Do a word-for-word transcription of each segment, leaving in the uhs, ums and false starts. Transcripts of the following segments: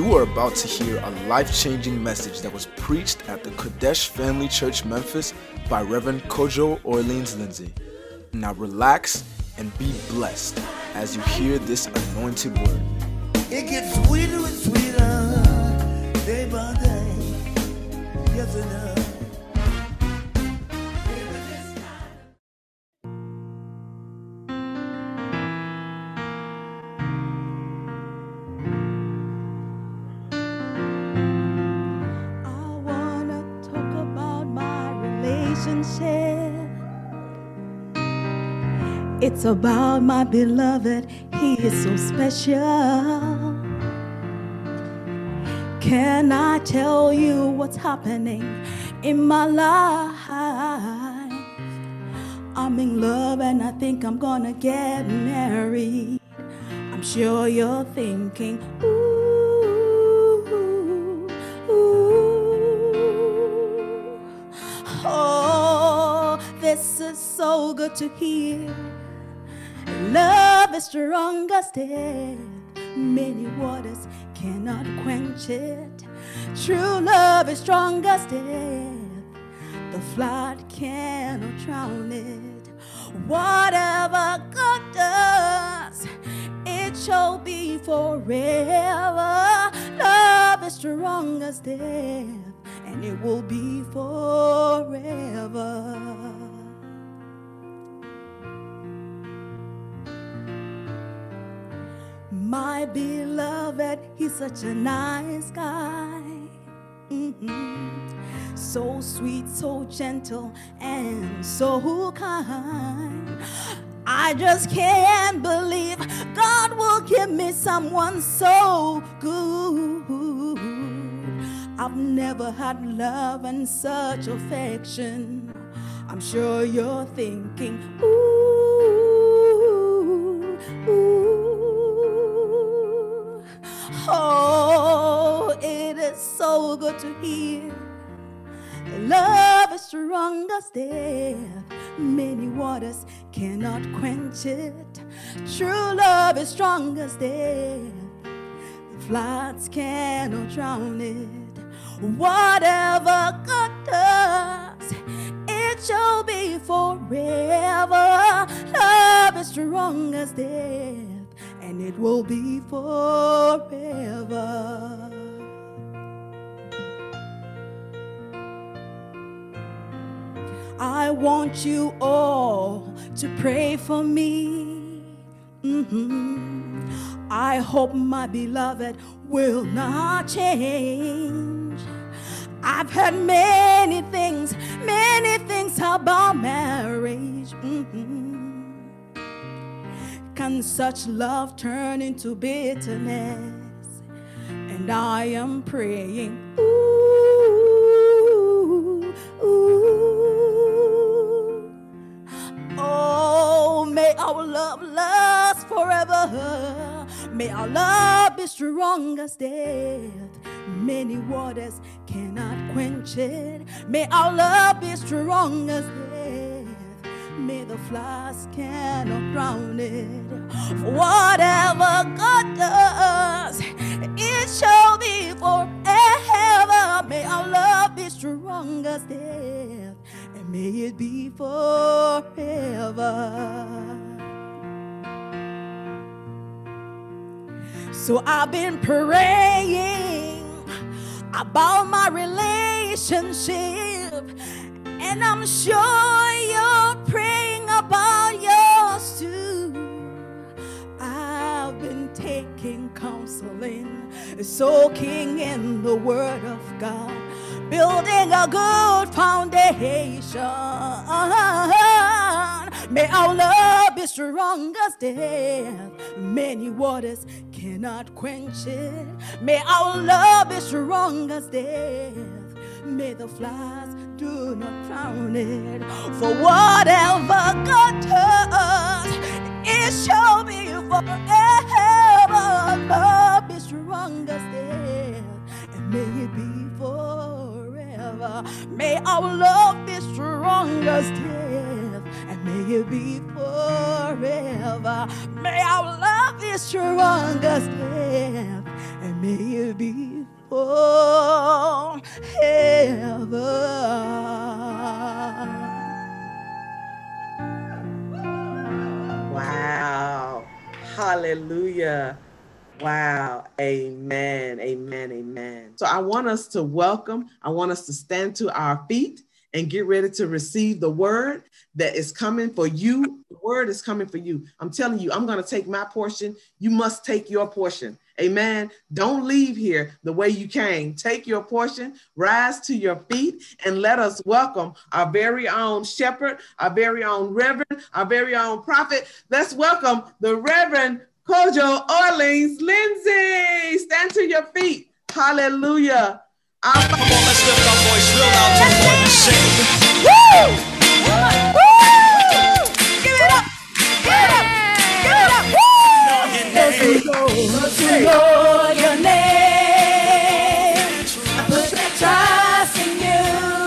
You are about to hear a life-changing message that was preached at the Kodesh Family Church Memphis by Reverend Kojo Orleans Lindsay. Now relax and be blessed as you hear this anointed word. It gets sweeter and sweeter day by day. Yes, it does. It's about my beloved, he is so special. Can I tell you what's happening in my life? I'm in love and I think I'm gonna get married. I'm sure you're thinking, ooh, ooh. Oh, this is so good to hear. Love is strong as death. Many waters cannot quench it. True love is strong as death. The flood cannot drown it. Whatever God does, it shall be forever. Love is strong as death, and it will be forever. My beloved, he's such a nice guy. Mm-hmm. So sweet, so gentle, and so kind. I just can't believe God will give me someone so good. I've never had love and such affection. I'm sure you're thinking, ooh, ooh. Oh, it is so good to hear. Love is strong as death. Many waters cannot quench it. True love is strong as death. The floods cannot drown it. Whatever God does, it shall be forever. Love is strong as death, and it will be forever. I want you all to pray for me. Mm-hmm. I hope my beloved will not change. I've heard many things, many things about marriage. Mm-hmm. Can such love turn into bitterness? And I am praying, ooh, ooh. Oh, may our love last forever. May our love be strong as death. Many waters cannot quench it. May our love be strong as death. May the floods cannot drown it. For whatever God does, it shall be forever. May our love be strong as death, and may it be forever. So I've been praying about my relationship, and I'm sure you're praying about yours too. I've been taking counseling, soaking in the Word of God, building a good foundation. May our love be strong as death. Many waters cannot quench it. May our love be strong as death. May the floods do not drown it. For whatever God does, it shall be forever. Love be strong as death, and may it be forever. May our love be strong as death, and may it be forever. May our love be strong as death, and may may it be forever. Wow. Hallelujah. Wow. Amen. Amen. Amen. So I want us to welcome, I want us to stand to our feet and get ready to receive the word that is coming for you. The word is coming for you. I'm telling you, I'm going to take my portion. You must take your portion. Amen. Don't leave here the way you came. Take your portion, rise to your feet, and let us welcome our very own shepherd, our very own reverend, our very own prophet. Let's welcome the Reverend Kojo Orleans Lindsay. Stand to your feet. Hallelujah. Come on, let's lift our voice real loud to the Lord and sing. Woo! Woo! Give it up! Give it up! Give it up! Woo! Those who know your name, I put their trust in you.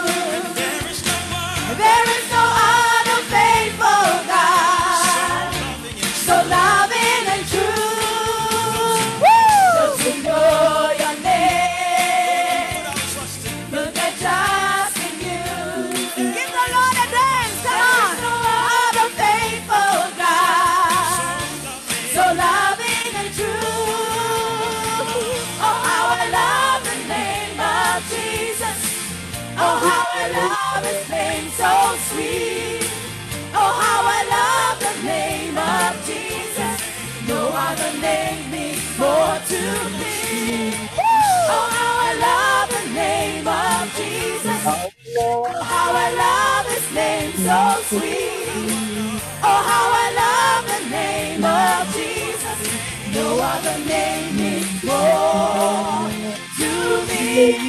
There is no other faithful God, so loving and true. Those who know your name, put their trust in you. Give the Lord a dance, come on. No other faithful God, so loving and true. Oh, how I love the name of Jesus. Oh, how I love his name, so sweet. Oh, how I love the name of Jesus. No other name means more to me. Oh, how I love the name of Jesus. Oh, how I love his name, so sweet. Oh, how I love the name of Jesus. No other name means more to me.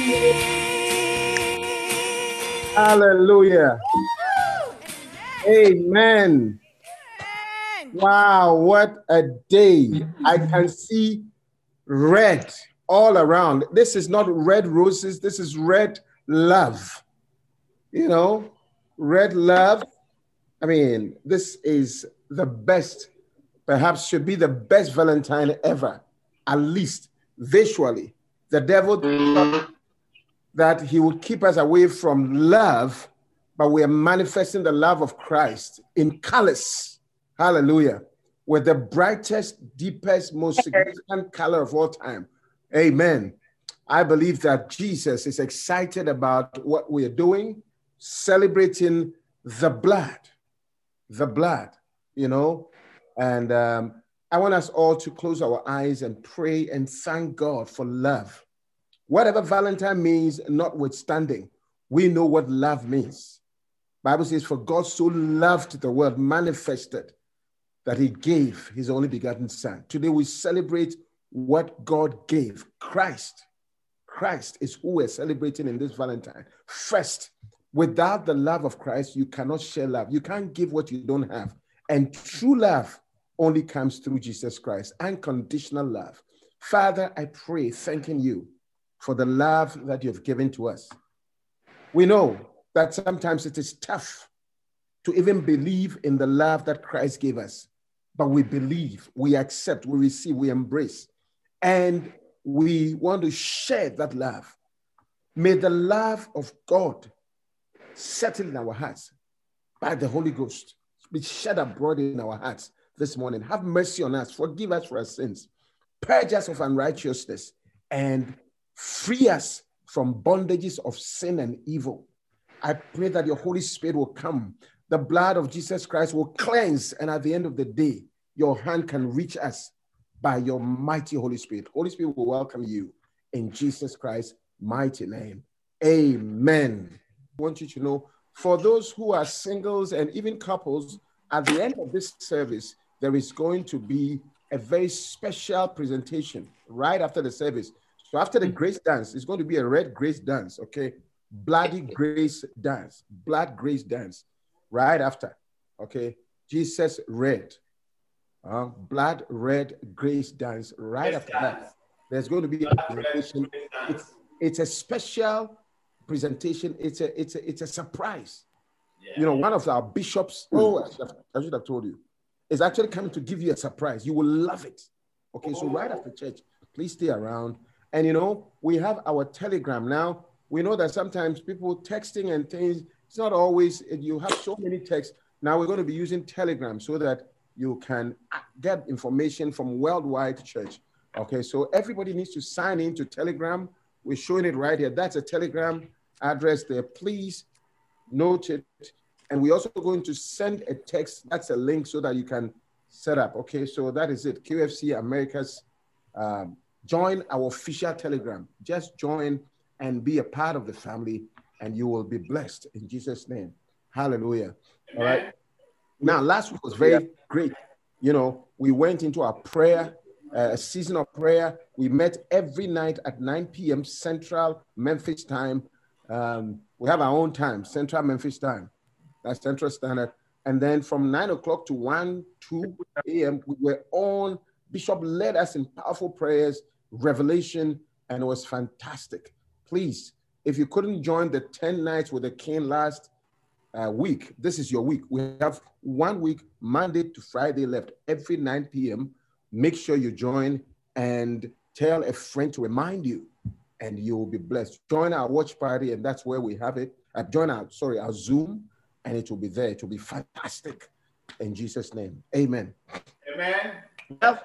Hallelujah. Amen. Wow, what a day. I can see red all around. This is not red roses, this is red love. You know, red love. I mean, this is the best, perhaps should be the best Valentine ever, at least visually. The devil thought that he would keep us away from love, but we are manifesting the love of Christ in colors. Hallelujah. With the brightest, deepest, most significant color of all time. Amen. I believe that Jesus is excited about what we are doing, celebrating the blood, the blood, you know, and um, I want us all to close our eyes and pray and thank God for love. Whatever Valentine means, notwithstanding, we know what love means. Bible says, for God so loved the world, manifested, that he gave his only begotten son. Today we celebrate what God gave. Christ. Christ is who we're celebrating in this Valentine. First, without the love of Christ, you cannot share love. You can't give what you don't have. And true love only comes through Jesus Christ. Unconditional love. Father, I pray, thanking you for the love that you've given to us. We know that sometimes it is tough to even believe in the love that Christ gave us, but we believe, we accept, we receive, we embrace, and we want to share that love. May the love of God settle in our hearts by the Holy Ghost, be shed abroad in our hearts this morning. Have mercy on us, forgive us for our sins, purge us of unrighteousness, and free us from bondages of sin and evil. I pray that your Holy Spirit will come. The blood of Jesus Christ will cleanse, and at the end of the day, your hand can reach us by your mighty Holy Spirit. Holy Spirit will welcome you in Jesus Christ's mighty name. Amen. I want you to know, for those who are singles and even couples, at the end of this service, there is going to be a very special presentation right after the service. So after the grace dance, it's going to be a red grace dance, okay? Bloody grace dance, blood grace dance, right after, okay? Jesus red, uh, blood red grace dance, right after that. There's going to be a presentation. It's, it's a special presentation. It's a, it's a, it's a surprise. Yeah. You know, one of our bishops, oh, I should, have, I should have told you, is actually coming to give you a surprise. You will love it. Okay, so right after church, please stay around. And, you know, we have our Telegram now. We know that sometimes people texting and things, it's not always, you have so many texts. Now we're going to be using Telegram so that you can get information from Worldwide Church. Okay, so everybody needs to sign into Telegram. We're showing it right here. That's a Telegram address there. Please note it. And we're also going to send a text. That's a link so that you can set up. Okay, so that is it. Q F C Americas. Um, join our official Telegram. Just join and be a part of the family, and you will be blessed in Jesus' name. Hallelujah. Amen. All right. Now, last week was very great. You know, we went into our prayer, uh, a season of prayer. We met every night at nine p.m. Central Memphis time. Um, we have our own time, Central Memphis time. That's Central Standard. And then from nine o'clock to one, two a.m., we were on. Bishop led us in powerful prayers, revelation, and it was fantastic. Please, if you couldn't join the ten nights with the king last uh, week, this is your week. We have one week, Monday to Friday left, every nine p.m. Make sure you join and tell a friend to remind you, and you will be blessed. Join our watch party, and that's where we have it. Uh, join our, sorry, our Zoom, and it will be there. It will be fantastic. In Jesus' name, amen. Amen. Well,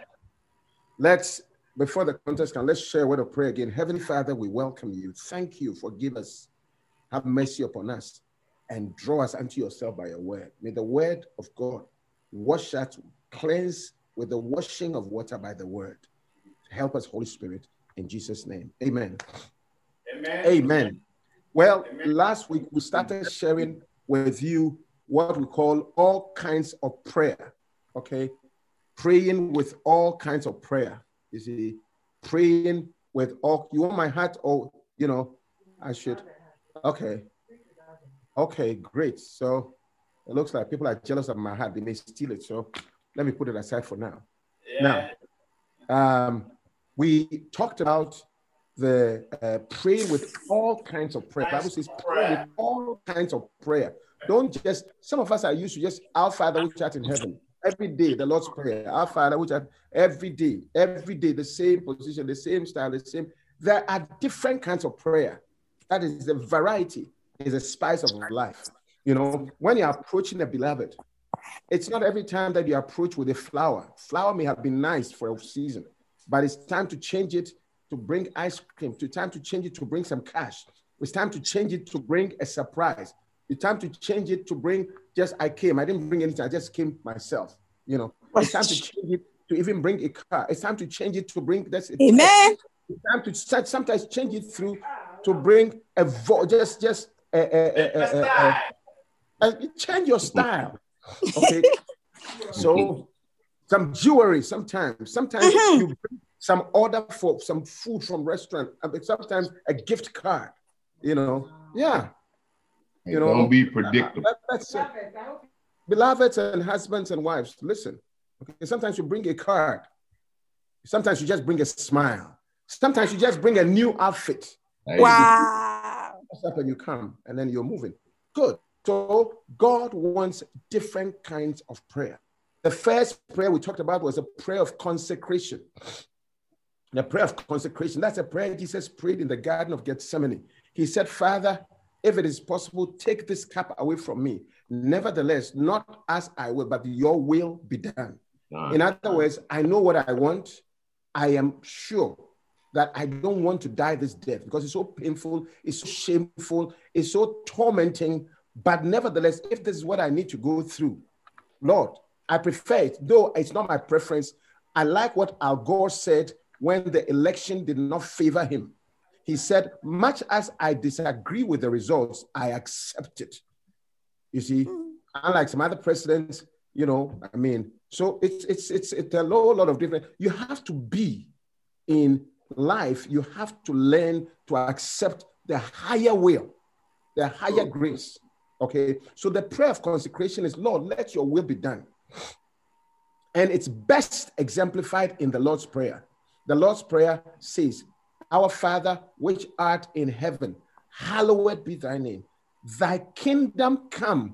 let's, before the contest can, let's share a word of prayer again. Heavenly Father, we welcome you. Thank you. Forgive us. Have mercy upon us and draw us unto yourself by your word. May the word of God wash us, cleanse with the washing of water by the word. Help us, Holy Spirit, in Jesus' name. Amen. Amen. Amen. Well, Amen. Last week we started sharing with you what we call all kinds of prayer. Okay? Praying with all kinds of prayer. You see, praying with all, you want my heart, or, you know, I should, okay. Okay, great. So it looks like people are jealous of my heart. They may steal it. So let me put it aside for now. Yeah. Now, um, we talked about the uh, praying with all kinds of prayer. The Bible says pray with all kinds of prayer. Don't just, some of us are used to just, our Father which art in heaven. Every day, the Lord's Prayer, our Father which art, every day, every day, the same position, the same style, the same. There are different kinds of prayer. That is the variety, is a spice of life. You know, when you're approaching a beloved, it's not every time that you approach with a flower. Flower may have been nice for a season, but it's time to change it to bring ice cream. It's time to change it to bring some cash. It's time to change it to bring a surprise. It's time to change it to bring just, I came. I didn't bring anything. I just came myself. You know, it's time to change it to even bring a car. It's time to change it to bring this. Amen. It's time to start, sometimes change it through to bring a vo- just, just a, a, a, a, a, a, change your style. Okay. So some jewelry sometimes. Sometimes mm-hmm. you bring some order for some food from restaurant. Sometimes a gift card. You know, yeah. You know, don't be predictable. That, that's it. Beloveds and husbands and wives, listen. Okay, sometimes you bring a card. Sometimes you just bring a smile. Sometimes you just bring a new outfit. Wow. Up and you come, and then you're moving. Good. So God wants different kinds of prayer. The first prayer we talked about was a prayer of consecration. The prayer of consecration. That's a prayer Jesus prayed in the Garden of Gethsemane. He said, Father, if it is possible, take this cup away from me. Nevertheless, not as I will, but your will be done. Uh, in other words, I know what I want. I am sure that I don't want to die this death because it's so painful, it's so shameful, it's so tormenting. But nevertheless, if this is what I need to go through, Lord, I prefer it, though it's not my preference. I like what Al Gore said when the election did not favor him. He said, much as I disagree with the results, I accept it. You see, mm. unlike some other presidents, you know, I mean, so it's, it's, it's, it's a whole lot of different, you have to be in life, you have to learn to accept the higher will, the higher grace, okay? So the prayer of consecration is, Lord, let your will be done. And it's best exemplified in the Lord's Prayer. The Lord's Prayer says, Our Father, which art in heaven, hallowed be thy name. Thy kingdom come.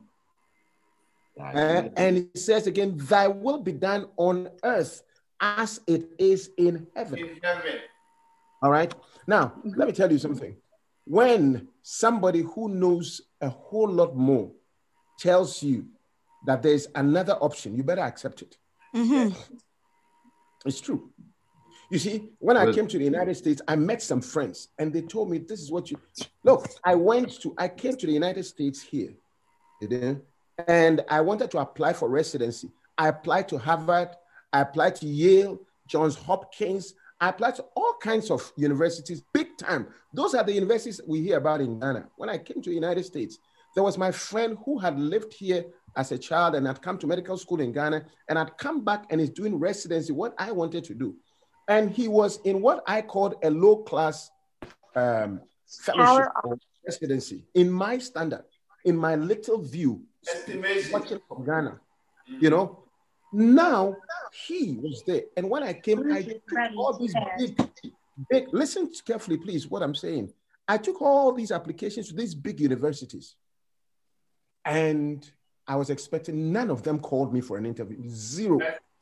Uh, and it says again, thy will be done on earth as it is in heaven. In heaven. All right. Now, let me tell you something. When somebody who knows a whole lot more tells you that there's another option, you better accept it. Mm-hmm. It's true. You see, when I came to the United States, I met some friends and they told me, this is what you, look, I went to, I came to the United States here, you know, and I wanted to apply for residency. I applied to Harvard, I applied to Yale, Johns Hopkins, I applied to all kinds of universities, big time. Those are the universities we hear about in Ghana. When I came to the United States, there was my friend who had lived here as a child and had come to medical school in Ghana and had come back and is doing residency, what I wanted to do. And he was in what I called a low-class um, fellowship or residency. In my standard, in my little view, watching from Ghana, you know. Now he was there, and when I came, I took all these big, big. Listen carefully, please. What I'm saying, I took all these applications to these big universities, and I was expecting none of them called me for an interview. Zero.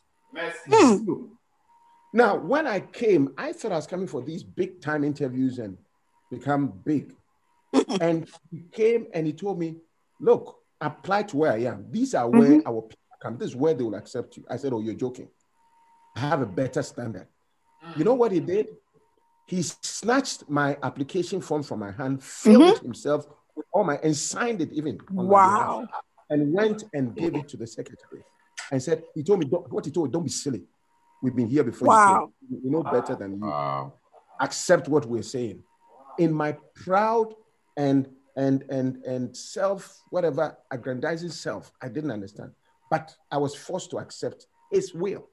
Zero. Now, when I came, I thought I was coming for these big time interviews and become big. And he came and he told me, look, apply to where I am. These are where mm-hmm. our people come. This is where they will accept you. I said, oh, you're joking. I have a better standard. You know what he did? He snatched my application form from my hand, filled mm-hmm. it himself with all my, and signed it even. Wow. And went and gave it to the secretary and said, he told me, don't, what he told me, don't be silly. We've been here before. Wow. You, you know better than you. Wow. Accept what we're saying. In my proud and and and and self, whatever, aggrandizing self, I didn't understand. But I was forced to accept his will.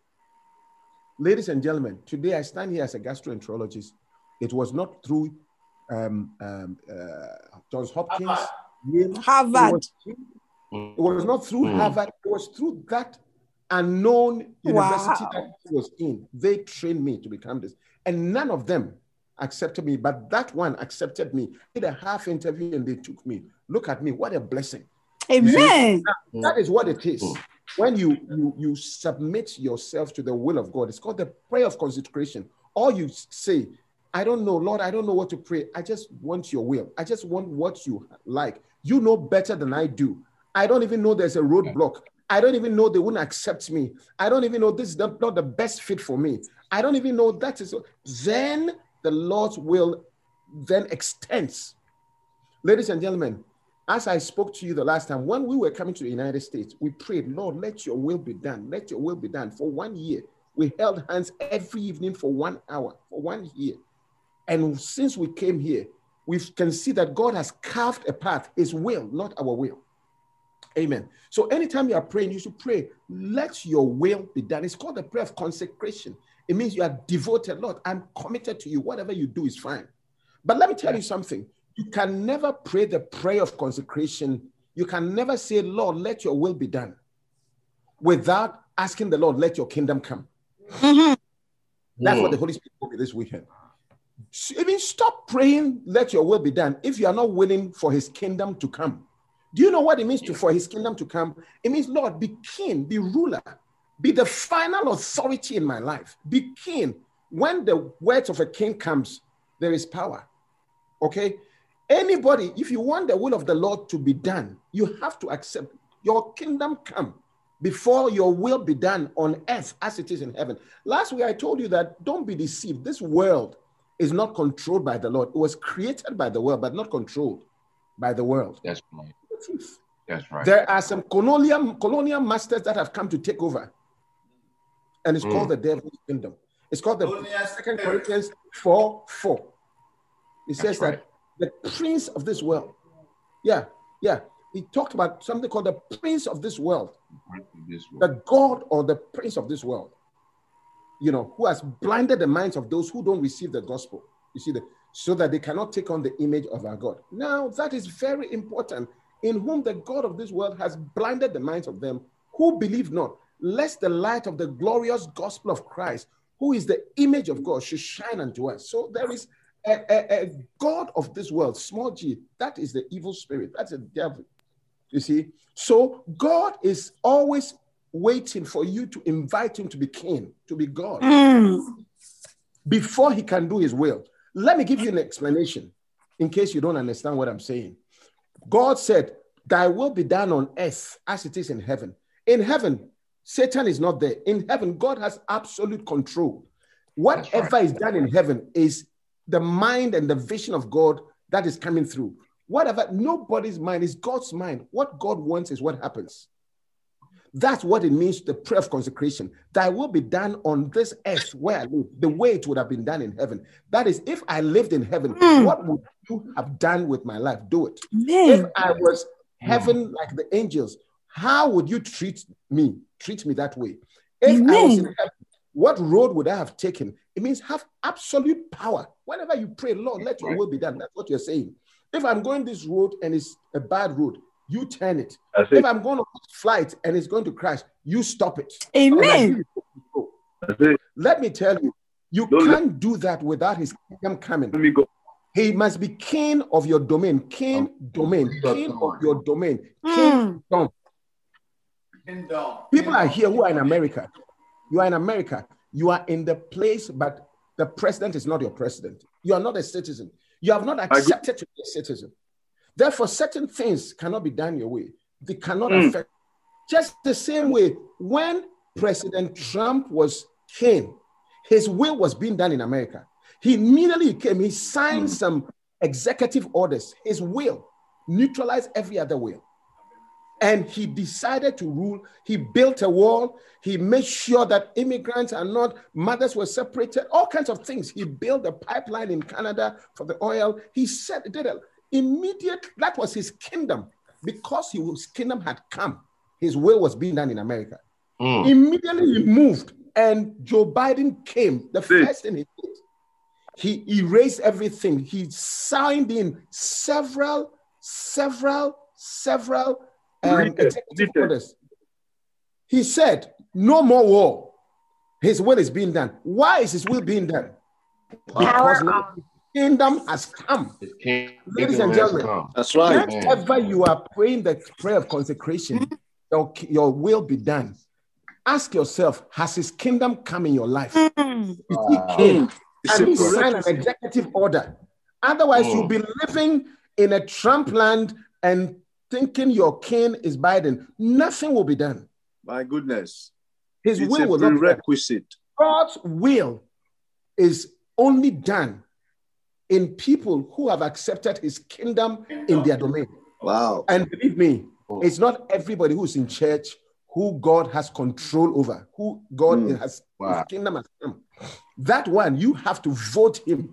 Ladies and gentlemen, today I stand here as a gastroenterologist. It was not through um, um, uh, Johns Hopkins, Yale, Harvard. It was, it was not through mm. Harvard. It was through that unknown university wow. that I was in. They trained me to become this. And none of them accepted me, but that one accepted me. Did a half interview and they took me. Look at me, what a blessing. Amen. That, that is what it is. When you, you, you submit yourself to the will of God, it's called the prayer of consecration. Or you say, I don't know, Lord, I don't know what to pray. I just want your will. I just want what you like. You know better than I do. I don't even know there's a roadblock. I don't even know they wouldn't accept me. I don't even know this is not, not the best fit for me. I don't even know that is. Then the Lord's will then extends. Ladies and gentlemen, as I spoke to you the last time, when we were coming to the United States, we prayed, Lord, let your will be done. Let your will be done. For one year, we held hands every evening for one hour, for one year. And since we came here, we can see that God has carved a path, his will, not our will. Amen. So anytime you are praying, you should pray, let your will be done. It's called the prayer of consecration. It means you are devoted. Lord, I'm committed to you. Whatever you do is fine. But let me tell you something. You can never pray the prayer of consecration. You can never say, Lord, let your will be done without asking the Lord, let your kingdom come. Mm-hmm. That's mm. what the Holy Spirit told me this weekend. I mean, stop praying, let your will be done, if you are not willing for his kingdom to come. Do you know what it means to, for his kingdom to come? It means, Lord, be king, be ruler, be the final authority in my life. Be king. When the words of a king comes, there is power. Okay? Anybody, if you want the will of the Lord to be done, you have to accept your kingdom come before your will be done on earth as it is in heaven. Last week, I told you that don't be deceived. This world is not controlled by the Lord. It was created by the world, but not controlled by the world. That's right. That's right. There are some colonial, colonial masters that have come to take over. And it's mm. called the devil's kingdom. It's called the Second Corinthians four four. It says right. that the prince of this world. Yeah, yeah. He talked about something called the prince of this world. This world. The God or the prince of this world. You know, who has blinded the minds of those who don't receive the gospel. You see, the, so that they cannot take on the image of our God. Now, that is very important. In whom the God of this world has blinded the minds of them who believe not, lest the light of the glorious gospel of Christ, who is the image of God, should shine unto us. So there is a, a, a God of this world, small g, that is the evil spirit. That's the devil. You see? So God is always waiting for you to invite him to be king, to be God. Mm. before he can do his will. Let me give you an explanation in case you don't understand what I'm saying. God said, thy will be done on earth as it is in heaven. In heaven, Satan is not there. In heaven, God has absolute control. Whatever right. is done in heaven is the mind and the vision of God that is coming through. Whatever, nobody's mind is God's mind. What God wants is what happens. That's what it means, the prayer of consecration. Thy will be done on this earth where I live, the way it would have been done in heaven. That is, if I lived in heaven, mm. what would you have done with my life? Do it. Mm. If I was heaven like the angels, how would you treat me? Treat me that way. If mm. I was in heaven, what road would I have taken? It means have absolute power. Whenever you pray, Lord, let your will be done. That's what you're saying. If I'm going this road and it's a bad road, you turn it. That's if it. I'm going on a flight and it's going to crash, you stop it. Amen. Let me tell you, you Don't can't let... do that without his kingdom coming. Let me go. He must be king of your domain, king oh, domain, king of your domain, mm. kingdom. People are here who are in America. You are in America. You are in the place, but the president is not your president. You are not a citizen. You have not accepted to be a citizen. Therefore, certain things cannot be done your way. They cannot mm. affect. Just the same way, when President Trump was king, his will was being done in America. He immediately came, he signed mm. some executive orders. His will neutralized every other will. And he decided to rule. He built a wall. He made sure that immigrants are not, mothers were separated, all kinds of things. He built a pipeline in Canada for the oil. He said, did it. Immediately, that was his kingdom. Because his kingdom had come, his will was being done in America. Mm. Immediately he moved, and Joe Biden came. The See. first thing he did, he erased everything. He signed in several, several, several um, executive orders. He said, no more war. His will is being done. Why is his will being done? Because now the kingdom has come. Ladies and gentlemen, that's right. Whenever you are praying the prayer of consecration, your, your will be done. Ask yourself, has his kingdom come in your life? Mm. Is he king? And he signed an executive order. Otherwise, mm. you'll be living in a Trump land and thinking your king is Biden. Nothing will be done. My goodness. His it's will a will not be prerequisite. God's will is only done in people who have accepted his kingdom in their domain. Wow. And believe me, it's not everybody who's in church who God has control over, who God mm. has, wow. his kingdom has come. That one, you have to vote him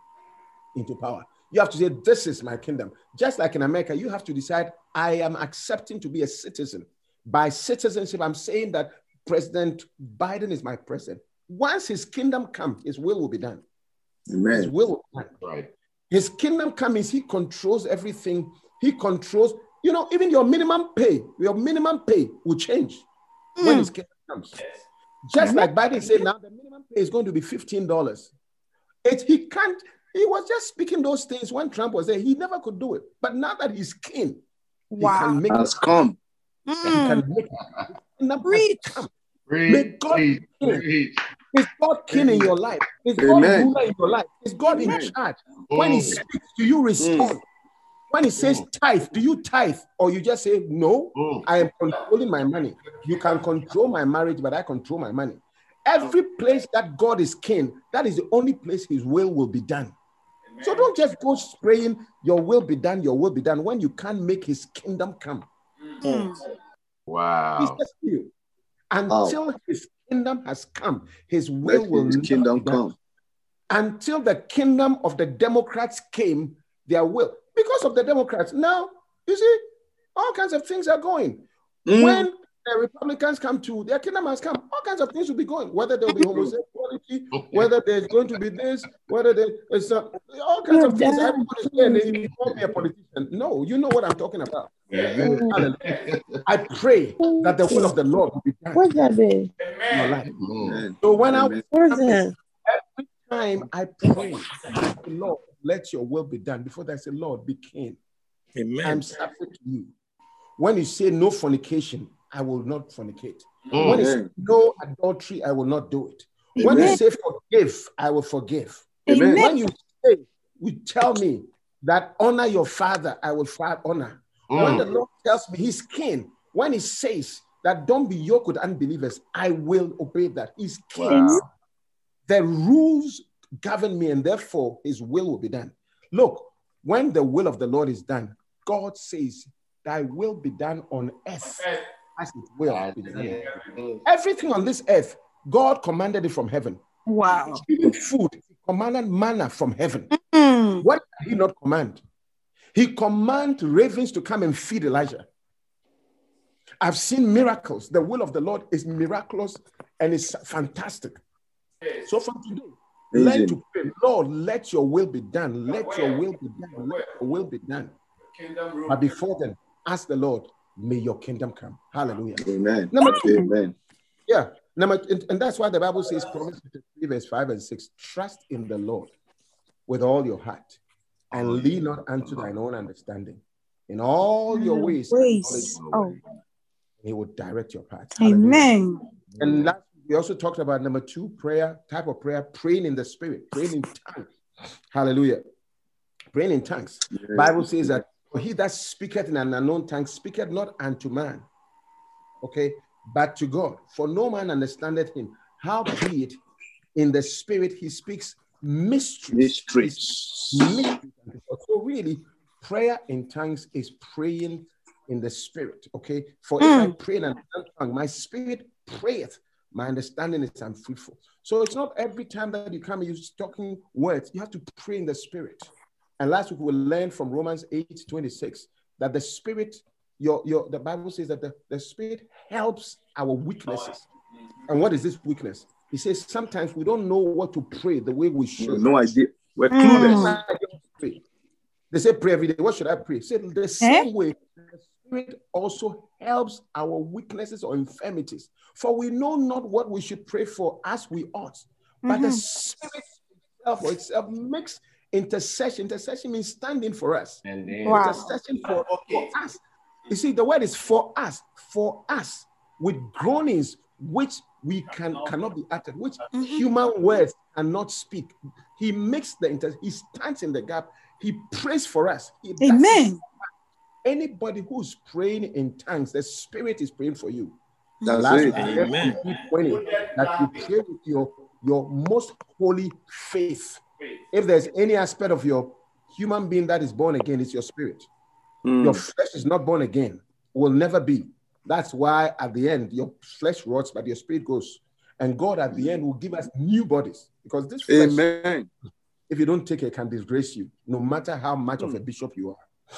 into power. You have to say, this is my kingdom. Just like in America, you have to decide, I am accepting to be a citizen. By citizenship, I'm saying that President Biden is my president. Once his kingdom comes, his will will be done. Amen. His will will be done. Right. His kingdom comes, he controls everything. He controls, you know, even your minimum pay, your minimum pay will change mm. when his kingdom comes. Yes. Just like Biden said, now the minimum pay is going to be fifteen dollars. It, he can't, he was just speaking those things when Trump was there. He never could do it. But now that he's king, wow. he can make Has it come. Mm. He can make it. Breathe. May God be king. Is God king in your life? Is God ruler in your life? Is God Amen. in charge? Oh. When he speaks, do you respond? Mm. When he says tithe, do you tithe? Or you just say, no, mm. I am controlling my money. You can control my marriage, but I control my money. Every place that God is king, that is the only place his will will be done. Amen. So don't just go spraying, your will be done, your will be done, when you can't make his kingdom come. Mm. Wow. He's just you. Until oh. his kingdom has come, his will Let will his kingdom come. Until the kingdom of the Democrats came, their will. Because of the Democrats. Now, you see, all kinds of things are going. Mm. When the Republicans come to, their kingdom has come, all kinds of things will be going. Whether there will be homosexuality, whether there's going to be this, whether there's uh, all kinds of things. I won't be a politician. No, you know what I'm talking about. Mm. I pray that the will of the Lord will be done. What's that be? In your life. Amen. So when I every time I pray, Lord, let your will be done. Before that, I say, Lord, be king. Amen. I'm subject to you. When you say no fornication, I will not fornicate. Mm. When you say no adultery, I will not do it. When you say forgive, I will forgive. Amen. When you say, you tell me that honor your father, I will honor. Mm. When the Lord tells me he's king, when he says that don't be yoked with unbelievers, I will obey that. He's king. Wow. The rules govern me, and therefore his will will be done. Look, when the will of the Lord is done, God says, thy will be done on earth as it will be done. Everything on this earth, God commanded it from heaven. Wow. Even food, he commanded manna from heaven. Mm. What did he not command? He commanded ravens to come and feed Elijah. I've seen miracles. The will of the Lord is miraculous and it's fantastic. So from today, learn to pray, Lord, let your will be done. Let your will be done. Let your will be done. But before then, ask the Lord, may your kingdom come. Hallelujah. Amen. Number two, Amen. Yeah. Number, and, and that's why the Bible says, Proverbs three, verse five and six, trust in the Lord with all your heart and lean not unto thine own understanding. In all your ways, ways. Oh. he will direct your path. Amen. Hallelujah. And last, we also talked about number two, prayer, type of prayer, praying in the spirit, praying in tongues. Hallelujah. Praying in tongues. Yes. Bible says that he that speaketh in an unknown tongue speaketh not unto man, okay, but to God. For no man understandeth him. Howbeit in the spirit he speaks mysteries. Mysteries. mysteries. So really, prayer in tongues is praying in the spirit, okay? For mm. if I pray in an unknown tongue, my spirit prayeth, my understanding is unfruitful. So it's not every time that you come and you're talking words, you have to pray in the spirit. And last week we learned from Romans eight twenty-six that the spirit, your, your the Bible says that the, the spirit helps our weaknesses. And what is this weakness? He says sometimes we don't know what to pray the way we should. No idea. We're clueless. Mm. They say pray every day. What should I pray? Say the same eh? way the spirit also helps our weaknesses or infirmities. For we know not what we should pray for as we ought. Mm-hmm. But the spirit itself or itself makes intercession. Intercession means standing for us. And then, wow. Intercession for, okay. for us. You see, the word is for us, for us, with groanings which we can cannot be uttered, which mm-hmm. human words cannot speak. He makes the inter he stands in the gap. He prays for us. He Amen. Anybody who's praying in tongues, the Spirit is praying for you. That's Last it. Amen. twenty, that you pray with your, your most holy faith. If there's any aspect of your human being that is born again, it's your spirit. Mm. Your flesh is not born again, will never be. That's why at the end, your flesh rots, but your spirit goes. And God at the end will give us new bodies. Because this flesh, Amen. If you don't take it, can disgrace you, no matter how much mm. of a bishop you are.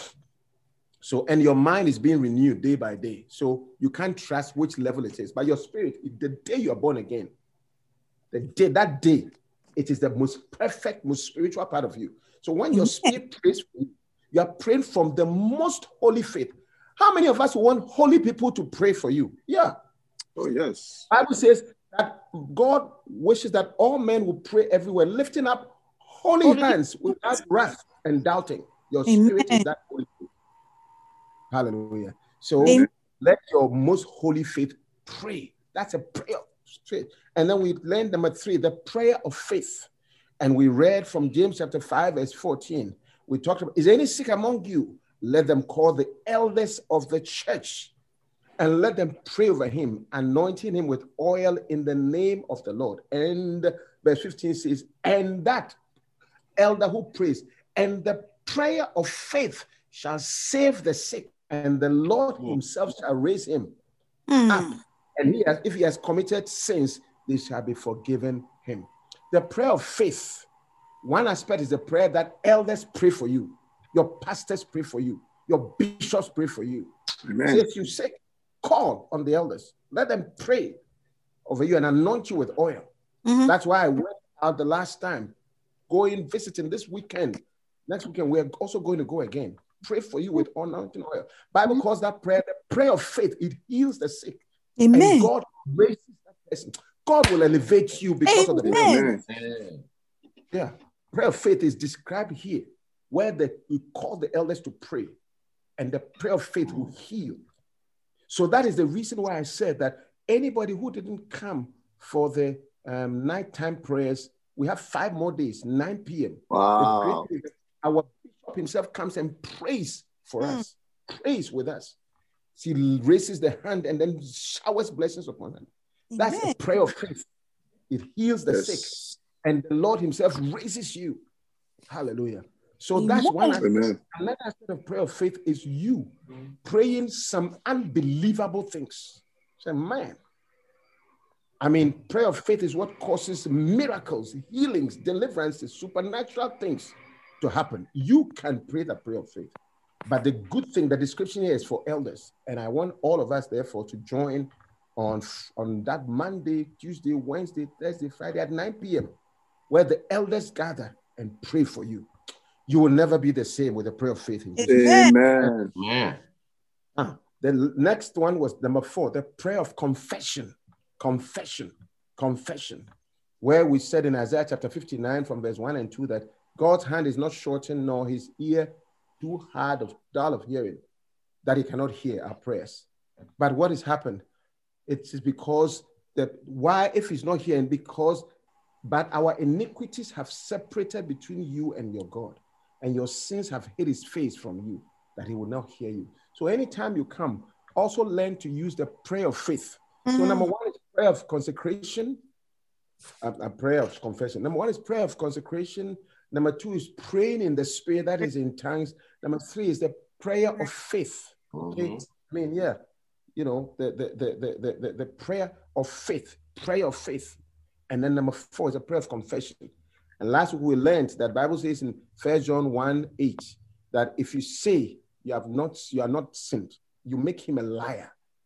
So, and your mind is being renewed day by day. So you can't trust which level it is. But your spirit, the day you are born again, the day, that day, it is the most perfect, most spiritual part of you. So when your spirit prays for you, you are praying from the most holy faith. How many of us want holy people to pray for you? Yeah. Oh, yes. The Bible says that God wishes that all men will pray everywhere, lifting up holy, holy hands without wrath and doubting. Your Amen. Spirit is that holy faith. Hallelujah. So Amen. Let your most holy faith pray. That's a prayer. And then we learned number three, the prayer of faith. And we read from James chapter five, verse fourteen. We talked about, is any sick among you? Let them call the elders of the church and let them pray over him, anointing him with oil in the name of the Lord. And verse fifteen says, and that elder who prays, and the prayer of faith shall save the sick, and the Lord himself shall raise him mm. up. And he has, if he has committed sins, they shall be forgiven him. The prayer of faith, one aspect is the prayer that elders pray for you. Your pastors pray for you. Your bishops pray for you. Amen. So if you say, call on the elders. Let them pray over you and anoint you with oil. Mm-hmm. That's why I went out the last time, going visiting this weekend. Next weekend, we're also going to go again. Pray for you with anointing oil. Bible calls that prayer the prayer of faith. It heals the sick. Amen. And God raises that person. God will elevate you because Amen. Of the prayer. Amen. Yeah. Prayer of faith is described here, where the, we call the elders to pray, and the prayer of faith will heal. So that is the reason why I said that anybody who didn't come for the um, nighttime prayers. We have five more days, nine p.m. Wow. Our bishop himself comes and prays for mm. us, prays with us. He raises the hand and then showers blessings upon them. That's Amen. A prayer of faith. It heals the yes. sick, and the Lord himself raises you. Hallelujah. So Amen. That's one aspect. Amen. Another aspect of prayer of faith is you praying some unbelievable things. Say, man. I mean, prayer of faith is what causes miracles, healings, deliverances, supernatural things to happen. You can pray the prayer of faith. But the good thing, the description here is for elders. And I want all of us, therefore, to join on, on that Monday, Tuesday, Wednesday, Thursday, Friday at nine p.m., where the elders gather and pray for you. You will never be the same with the prayer of faith. In Amen. Amen. Ah, the next one was number four, the prayer of confession. Confession. Confession. Where we said in Isaiah chapter fifty-nine from verse one and two that God's hand is not shortened, nor his ear too hard of dull of hearing, that he cannot hear our prayers. But what has happened? It is because that why, if he's not hearing, because but our iniquities have separated between you and your God, and your sins have hid his face from you, that he will not hear you. So anytime you come, also learn to use the prayer of faith. Mm-hmm. So number one is prayer of consecration, a, a prayer of confession. Number one is prayer of consecration. Number two is praying in the spirit, that is in tongues. Number three is the prayer of faith. Okay, mm-hmm. I mean, yeah, you know, the the, the the the the prayer of faith, prayer of faith. And then number four is a prayer of confession. And last week we learned that the Bible says in First John one eight that if you say you have not, you are not sinned, you make him a liar.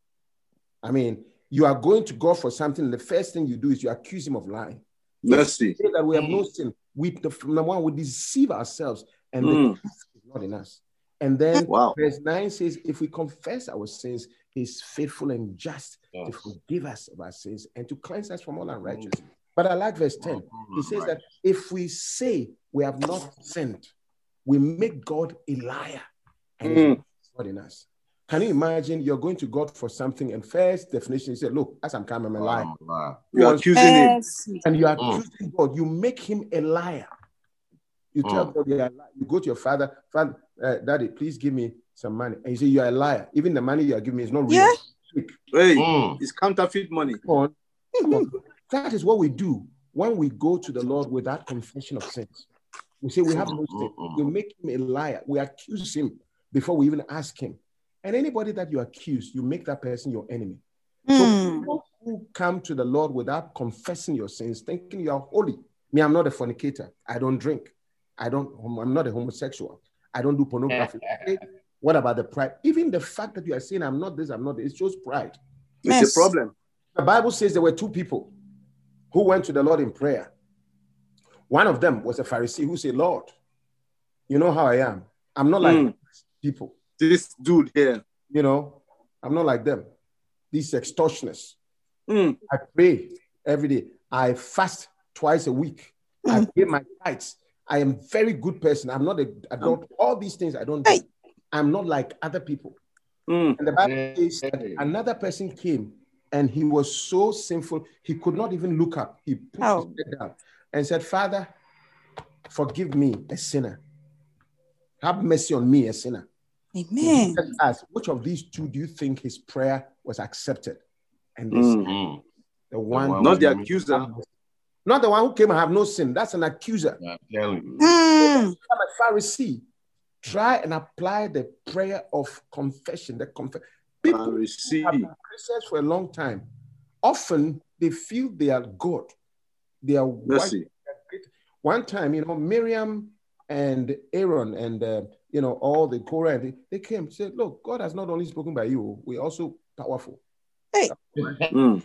I mean, you are going to God for something, the first thing you do is you accuse him of lying. Let's see. Say that we have no sin. We, the, number one, we deceive ourselves, and mm. the truth is not in us. And then wow. verse nine says, if we confess our sins, he's faithful and just yes. to forgive us of our sins and to cleanse us from all unrighteousness. Mm. But I like verse ten. He says that if we say we have not sinned, we make God a liar, and mm. it's not in us. Can you imagine you're going to God for something, and first definition, you say, look, as I'm coming, I'm a liar. Wow. You're accusing yes. him. And you are mm. accusing God. You make him a liar. You mm. tell God you're a liar. You go to your father, Father, uh, Daddy, please give me some money. And you say, you're a liar. Even the money you are giving me is not real. Yeah. Hey, mm. it's counterfeit money. Come on. Come on. That is what we do when we go to the Lord with that confession of sins. We say we have no sin. We make him a liar. We accuse him before we even ask him. And anybody that you accuse, you make that person your enemy. Mm. So people who come to the Lord without confessing your sins, thinking you are holy. Me, I'm not a fornicator. I don't drink. I don't, I'm not a homosexual. I don't do pornography. Okay? What about the pride? Even the fact that you are saying I'm not this, I'm not this, it shows pride. It's yes. a problem. The Bible says there were two people who went to the Lord in prayer. One of them was a Pharisee who said, Lord, you know how I am. I'm not like mm. people. This dude here, you know, I'm not like them. These extortionists. Mm. I pray every day. I fast twice a week. Mm. I pay my tithes. I am a very good person. I'm not a adult. All these things I don't do. I'm not like other people. Mm. And the Bible says that another person came and he was so sinful, he could not even look up. He put oh. his head down and said, Father, forgive me, a sinner. Have mercy on me, a sinner. Amen. Ask, which of these two do you think his prayer was accepted? And they said, mm. the one, not the accuser, not the one who came and have no sin. That's an accuser. I'm telling you. Mm. A Pharisee, try and apply the prayer of confession. The conf- People who have been Christians for a long time, often they feel they are God. They are white. One time, you know, Miriam and Aaron and uh, you know, all the Korah, they, they came and said, look, God has not only spoken by you, we're also powerful. Hey. mm.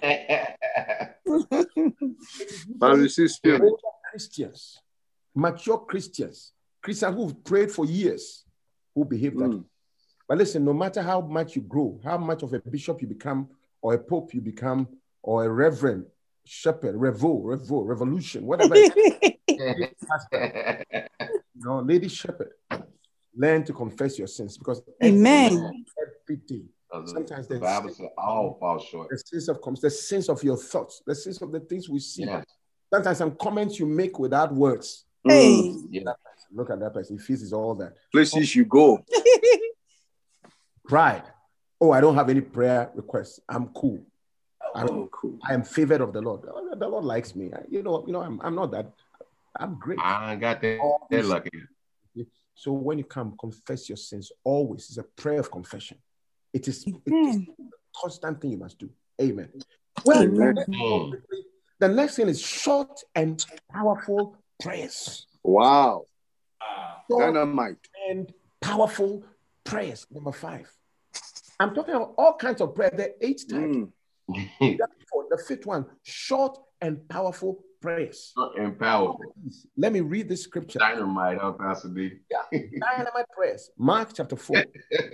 Christians, mature Christians, Christians who've prayed for years, who behave that mm. way. But listen, no matter how much you grow, how much of a bishop you become, or a pope you become, or a reverend, shepherd, revo, revo, revolution, whatever. You know, lady shepherd. Learn to confess your sins because Amen. Every day, Because Sometimes the the Bible sin, said all fall short. the sins of comes, the sins of your thoughts, the sins of the things we see. Yes. Sometimes some comments you make without words. Hey. Yeah. Look at that person. He feels all that. Places you go. Pride. Oh, I don't have any prayer requests. I'm cool. I'm, Oh, cool. I am favored of the Lord. The Lord likes me. I- you know, you know, I'm, I'm not that. I'm great. I ain't got that, All that these- lucky. So when you come, confess your sins. Always, it's a prayer of confession. It is, it is Amen. a constant thing you must do. Amen. Well, Amen. let's go quickly. The next thing is short and powerful prayers. Wow. Short Dynamite. and powerful prayers. Number five. I'm talking about all kinds of prayer. There are eight types. Mm. For the fifth one, short and powerful prayers. And powerful. Let me read this scripture. Dynamite, huh, Pastor D? Dynamite prayers. Mark chapter four.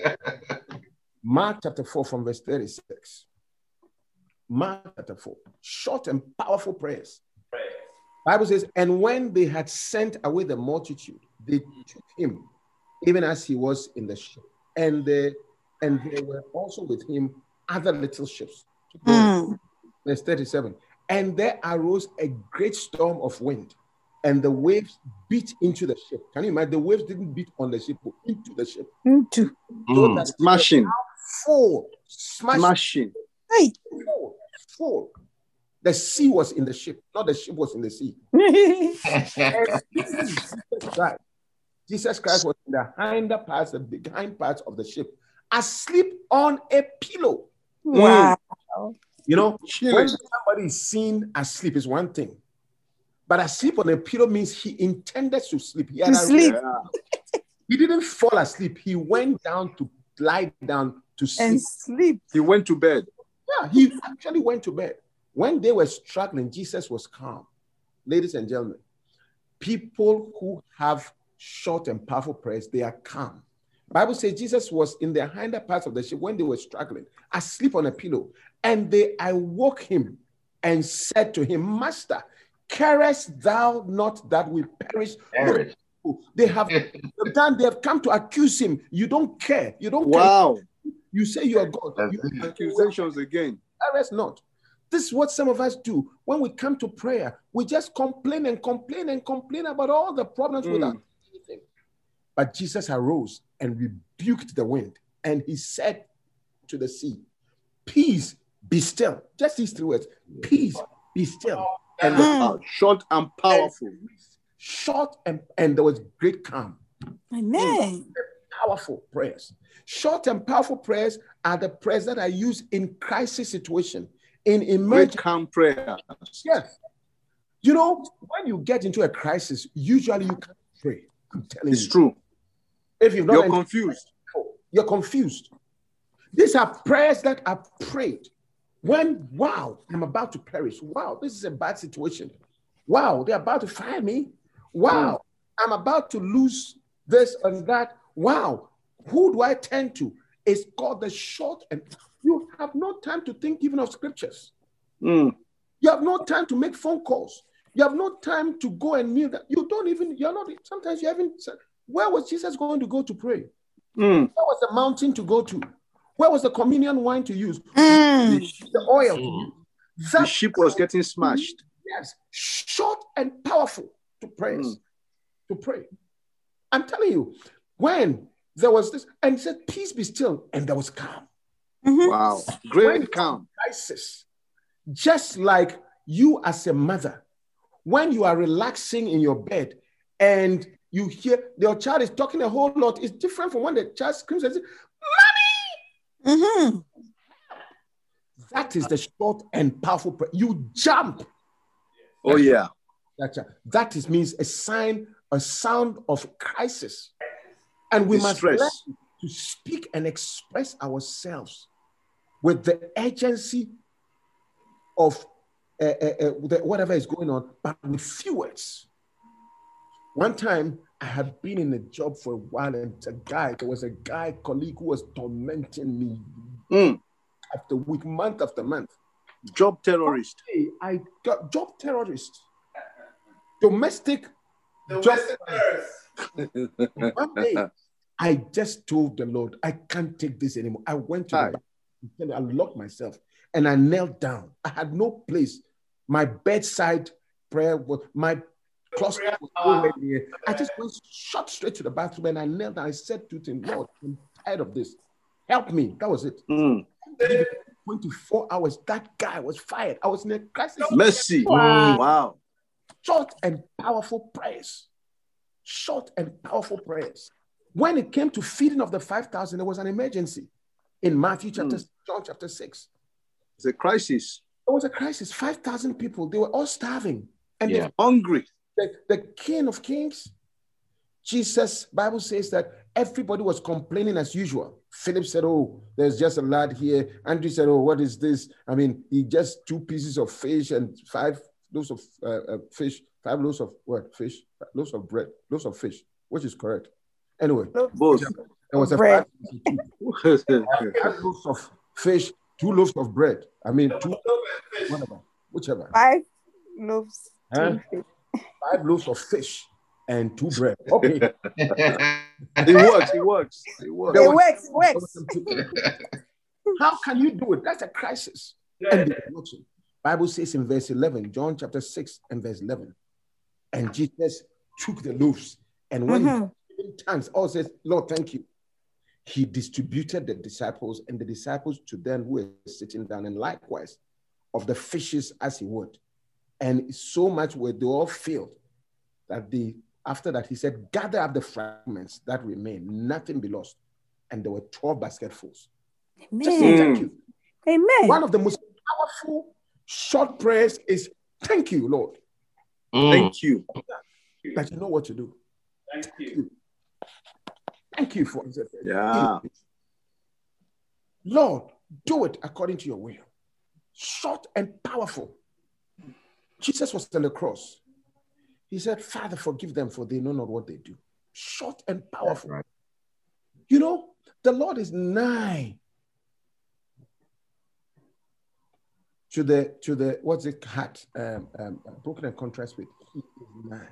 Mark chapter four from verse thirty-six. Mark chapter four. Short and powerful prayers. Bible says, and when they had sent away the multitude, they took him, even as he was in the ship. And they, and there were also with him other little ships. Mm. Verse thirty-seven. And there arose a great storm of wind, and the waves beat into the ship. Can you imagine? The waves didn't beat on the ship, but into the ship. Into. So Mm. that Smashing. full, smashing, Smashing. Hey. full, full. The sea was in the ship, not the ship was in the sea. And Jesus Christ, Jesus Christ was in the hinder parts, the behind parts of the ship, asleep on a pillow. Wow. You know, Chilling. when somebody is seen asleep is one thing, but asleep on a pillow means he intended to sleep. He, had To a- sleep. Yeah. he didn't fall asleep. He went down to lie down to sleep. And sleep. He went to bed. Yeah, he actually went to bed. When they were struggling, Jesus was calm. Ladies and gentlemen, people who have short and powerful prayers, they are calm. Bible says Jesus was in the hinder parts of the ship when they were struggling, asleep on a pillow. And they awoke him and said to him, Master, carest thou not that we perish? Perish. Look, they have they've done, they have come to accuse him. You don't care. You don't Wow. care. You say you are God. That's You it. Accusations again. carest not. This is what some of us do when we come to prayer. We just complain and complain and complain about all the problems Mm. without anything. But Jesus arose and rebuked the wind, and he said to the sea, Peace, be still. Just these three words. Peace, be still. And the Uh, short and powerful. short and, and there was great calm. Amen. Powerful prayers. Short and powerful prayers are the prayers that are used in crisis situation, in Great emergency. calm prayer. Yes. You know, when you get into a crisis, usually you can't pray. I'm telling It's you. true. If you've not You're entered- confused. you're confused. These are prayers that are prayed when, wow, I'm about to perish. Wow, this is a bad situation. Wow, they're about to fire me. Wow, I'm about to lose this and that. Wow, who do I turn to? It's called the short, and you have no time to think even of scriptures. Mm. You have no time to make phone calls. You have no time to go and kneel. You don't even, you're not, sometimes you haven't, where was Jesus going to go to pray? Mm. Where was the mountain to go to? Where was the communion wine to use? Mm. The oil to Mm. use? The That, ship was getting smashed. yes, short and powerful to prayers, Mm. to pray. I'm telling you, when there was this, and he said, peace be still, and there was calm. Mhm. Wow. When Great calm. crisis, just like you as a mother, when you are relaxing in your bed and you hear your child is talking a whole lot, it's different from when the child screams and says, Mhm. that is the short and powerful prayer. You jump. Oh, yeah. That, that is means a sign, a sound of crisis. And we must learn Distress. to speak and express ourselves with the urgency of uh, uh, uh, the, whatever is going on, but with few words. One time, I had been in a job for a while, and a guy, there was a guy, colleague, who was tormenting me Mm. after week, month after month. Job terrorist. Hey, I got job terrorist, domestic job. One day, I just told the Lord, I can't take this anymore. I went to Hi. the, I locked myself and I knelt down. I had no place. My bedside prayer was my closet was nowhere near. I just went shot straight to the bathroom and I knelt down. I said to him, Lord, I'm tired of this. Help me. That was it. Mm. twenty-four hours, that guy was fired. I was in a crisis. Mercy. Wow. Wow. Short and powerful prayers. Short and powerful prayers. When it came to feeding of the five thousand, there was an emergency in Matthew chapter, Mm. John chapter six. It's a crisis. There was a crisis. five thousand people, they were all starving. And Yeah. Hungry. the, the King of Kings, Jesus, Bible says that everybody was complaining as usual. Philip said, oh, there's just a lad here. Andrew said, oh, what is this? I mean, he just two pieces of fish and five loaves of uh, uh, fish, five loaves of what? Fish, loaves of bread, loaves of fish, which is correct. Anyway, Both. there was a Bread. five, five loaves of fish, two loaves of bread. I mean, two, whatever, whichever. Five loaves. Huh? two fish. Five loaves of fish and two bread. Okay. It works. It works. It works. It works. It works. How can you do it? That's a crisis. And they were watching. Bible says in verse eleven, John chapter six and verse eleven, and Jesus took the loaves, and when Mhm. he gave thanks, all says, Lord, thank you. He distributed the disciples, and the disciples to them who were sitting down, and likewise of the fishes as he would. And so much were they all filled that the after that he said, gather up the fragments that remain, nothing be lost. And there were twelve basketfuls. Just say Amen. thank you. Amen. One of the most powerful short prayers is thank you, Lord, Mm. Thank you. that you know what to do. Thank you. Thank you for it. Yeah. Lord, do it according to your will. Short and powerful. Jesus was on the cross. He said, Father, forgive them, for they know not what they do. Short and powerful. Right. You know, the Lord is nigh to the, to the what's it, heart, um, um, broken and contrite spirit. He is nigh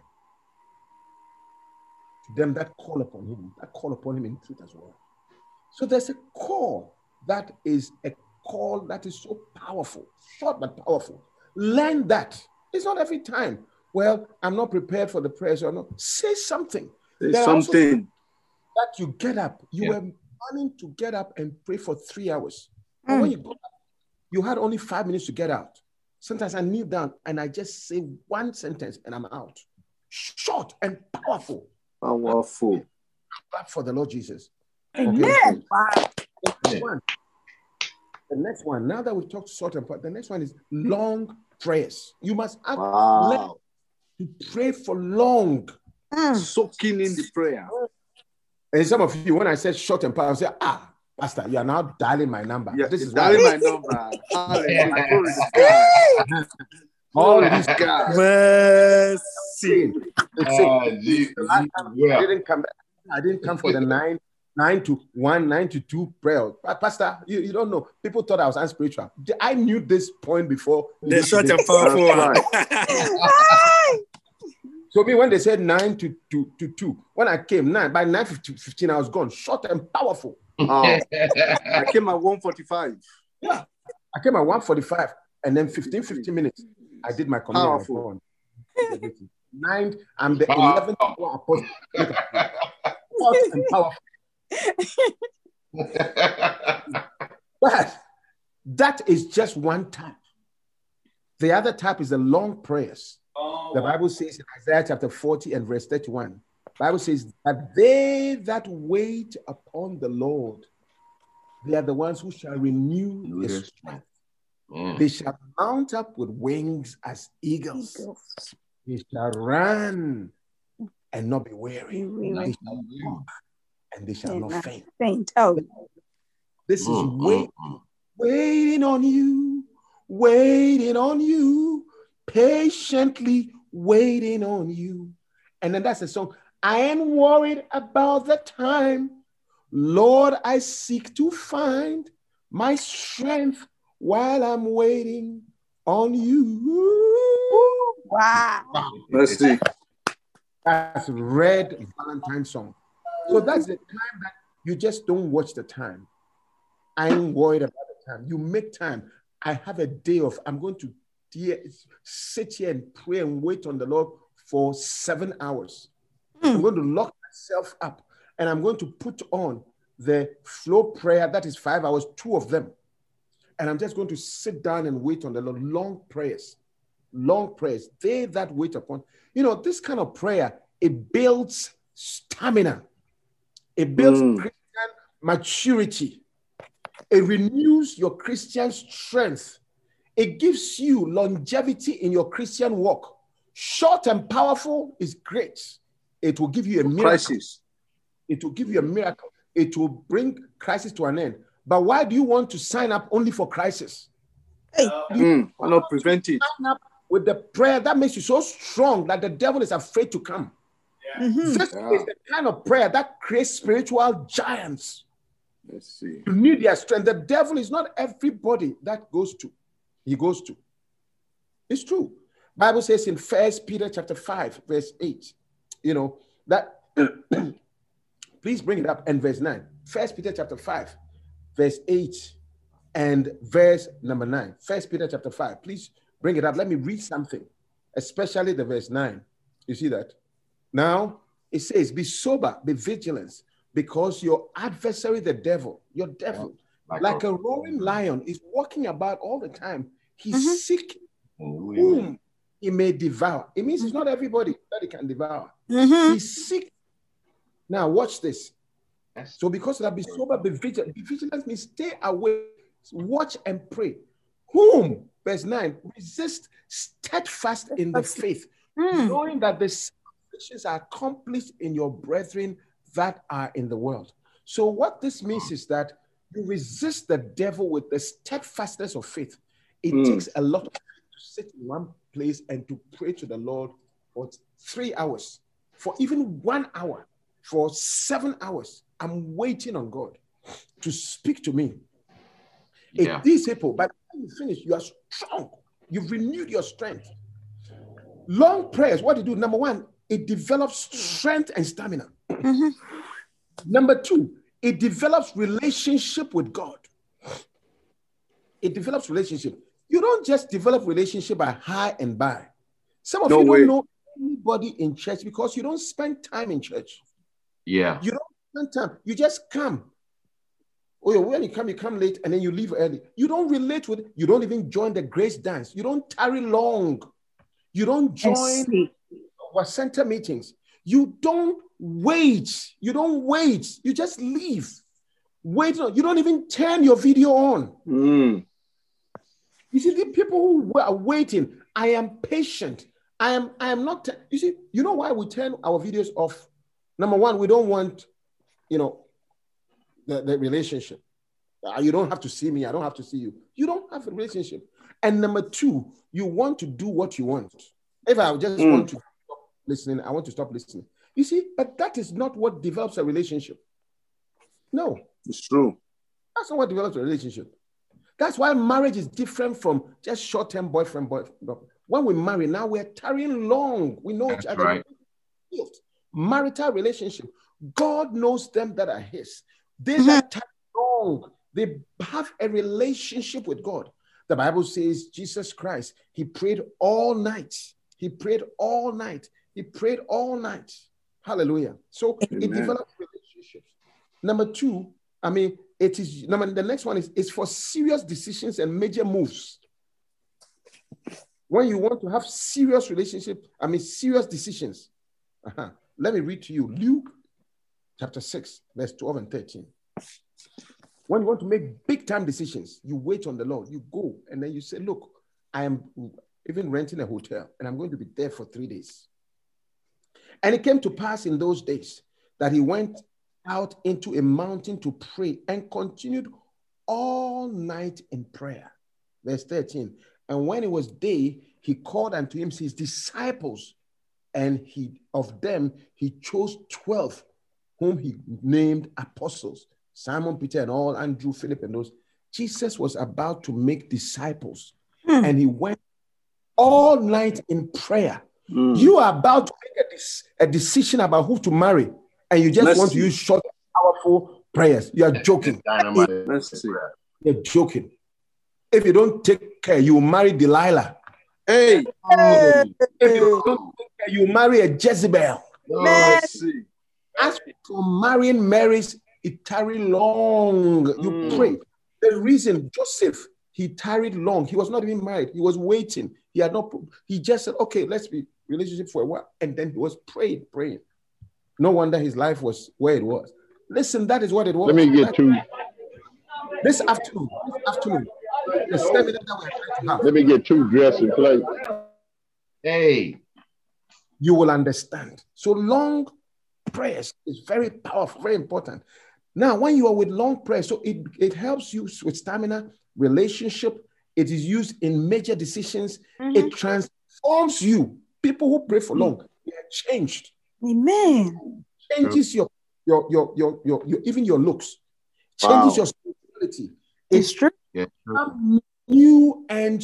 to them that call upon him, that call upon him in truth as well. So there's a call that is a call that is so powerful, short but powerful. Learn that. It's not every time. Well, I'm not prepared for the prayers or not. Say something. There's There are also something. that you get up. You Yeah. were planning to get up and pray for three hours. But when you got up, you had only five minutes to get out. Sometimes I kneel down and I just say one sentence and I'm out. Short and powerful. Powerful. Clap for the Lord Jesus. Amen. Wow. The next one. The next one. Now that we've talked short and powerful, the next one is long prayers. You must have learn Wow. to pray for long. Mm. Soaking in the prayer. And some of you, when I said short and powerful, say, ah, Pastor, you are now dialing my number. Yeah, This is dialing why my number. Hallelujah. Glory to God. all Glory these to God. Mercy. Ah, Jesus. The last time I Yeah. didn't come. I didn't come for the nine, nine to one, nine to two prayer. Pa- Pastor, you, you don't know. People thought I was unspiritual. I knew this point before. The short and That's powerful one. right. So me, when they said nine to, to, to two, when I came nine, by nine fifteen, I was gone. Short and powerful. Oh, I came at one forty-five. Yeah. I came at one forty-five, and then fifteen, fifteen minutes, I did my communion. Powerful. Nine, I'm the Wow. eleventh apostle. Short and powerful. But that is just one type. The other type is the long prayers. The Bible says in Isaiah chapter forty and verse thirty-one, Bible says that they that wait upon the Lord, they are the ones who shall renew their strength. Mm. They shall mount up with wings as eagles. Eagles. They shall run and not be weary. Be weary. They shall walk and they shall And not not faint. faint. Oh, This is Mm, wait, mm, mm. waiting on you, waiting on you, patiently waiting on you. And then that's the song. I ain't worried about the time. Lord, I seek to find my strength while I'm waiting on you. wow. Mercy. That's Red Valentine song. So that's the time that you just don't watch the time. I ain't worried about the time. You make time. I have a day off. I'm going to dear, sit here and pray and wait on the Lord for seven hours. Mm. I'm going to lock myself up and I'm going to put on the flow prayer. That is five hours, two of them. And I'm just going to sit down and wait on the Lord. Long prayers, long prayers. They that wait upon, you know, this kind of prayer, it builds stamina. It builds mm. Christian maturity. It renews your Christian strength. It gives you longevity in your Christian walk. Short and powerful is great. It will give you a miracle. Crisis. It will give you a miracle. It will bring crisis to an end. But why do you want to sign up only for crisis? Hey. Mm, why not prevent it? Sign up with the prayer that makes you so strong that the devil is afraid to come. Yeah. Mm-hmm. This yeah. is the kind of prayer that creates spiritual giants. Let's see. You need their strength. The devil is not everybody that goes to. He goes to. It's true. Bible says in First Peter chapter five, verse eight, you know, that please bring it up, and verse nine. First Peter chapter five, verse eight, and verse number nine. First Peter chapter five. Please bring it up. Let me read something, especially the verse nine. You see that? Now it says, be sober, be vigilant, because your adversary, the devil, your devil, yeah, like, like a roaring lion, is walking about all the time. He's mm-hmm. seeking whom he may devour. It means it's not everybody that he can devour. Mm-hmm. He's sick. Now watch this. So because of that, be sober, be vigilant. Be vigilant means stay awake, watch and pray. Whom, verse nine, resist steadfast in the faith, mm. knowing that the salvations are accomplished in your brethren that are in the world. So what this means is that you resist the devil with the steadfastness of faith. It mm. takes a lot of time to sit in one place and to pray to the Lord for three hours, for even one hour, for seven hours. I'm waiting on God to speak to me. Yeah. If these people, by the time you finish, you are strong. You've renewed your strength. Long prayers, what do you do? Number one, it develops strength and stamina. Mm-hmm. Number two, it develops relationship with God. It develops relationship. You don't just develop relationship by hi and bye. Some of no you way. don't know anybody in church because you don't spend time in church. Yeah. You don't spend time. You just come. Oh, yeah, when you come, you come late and then you leave early. You don't relate with, you don't even join the grace dance. You don't tarry long. You don't join our center meetings. You don't wait. You don't wait. You just leave. Wait. You don't even turn your video on. Mm. You see, the people who are waiting, I am patient. I am, I am not, you see, you know why we turn our videos off? Number one, we don't want, you know, the, the relationship. Uh, you don't have to see me. I don't have to see you. You don't have a relationship. And number two, you want to do what you want. If I just mm. want to stop listening, I want to stop listening. You see, but that is not what develops a relationship. No. It's true. That's not what develops a relationship. That's why marriage is different from just short-term boyfriend, boyfriend. When we marry, now we're tarrying long. We know That's each other. Right. Marital relationship. God knows them that are his. They mm-hmm. that tarry long, they have a relationship with God. The Bible says Jesus Christ, he prayed all night. He prayed all night. He prayed all night. Hallelujah. So Amen. It develops relationships. Number two, I mean, it is, number, the next one is, is for serious decisions and major moves. When you want to have serious relationship, I mean, serious decisions. Uh-huh. Let me read to you Luke chapter six, verse twelve and thirteen. When you want to make big time decisions, you wait on the Lord. You go and then you say, look, I am even renting a hotel and I'm going to be there for three days. And it came to pass in those days that he went out into a mountain to pray and continued all night in prayer. Verse thirteen. And when it was day, he called unto him his disciples, and he of them he chose twelve, whom he named apostles, Simon Peter and all, Andrew, Philip and those. Jesus was about to make disciples, mm. and he went all night in prayer. Mm. You are about to make a, a decision about who to marry, and you just Let's want see. to use short, powerful prayers. You are joking. Let's see. You're joking. If you don't take care, you marry Delilah. Hey. Oh. If you don't take care, you marry a Jezebel. Oh, I see. As for marrying Mary's, it tarried long. You Mm. pray. The reason Joseph, he tarried long. He was not even married. He was waiting. He had not. He just said, "Okay, let's be relationship for a while," and then he was praying, praying. No wonder his life was where it was. Listen, that is what it was. Let me get That- two. This afternoon, this afternoon, the seminar that we're going to have, Let me get two dressing plate. Hey. you will understand. So long prayers is very powerful, very important. Now, when you are with long prayers, so it, it helps you with stamina, relationship. It is used in major decisions. Mhm. It transforms you. People who pray for long, they are changed. Amen. Changes your, your, your, your, your, your, even your looks. Changes Wow. your spirituality. It's true. Yeah. Become new and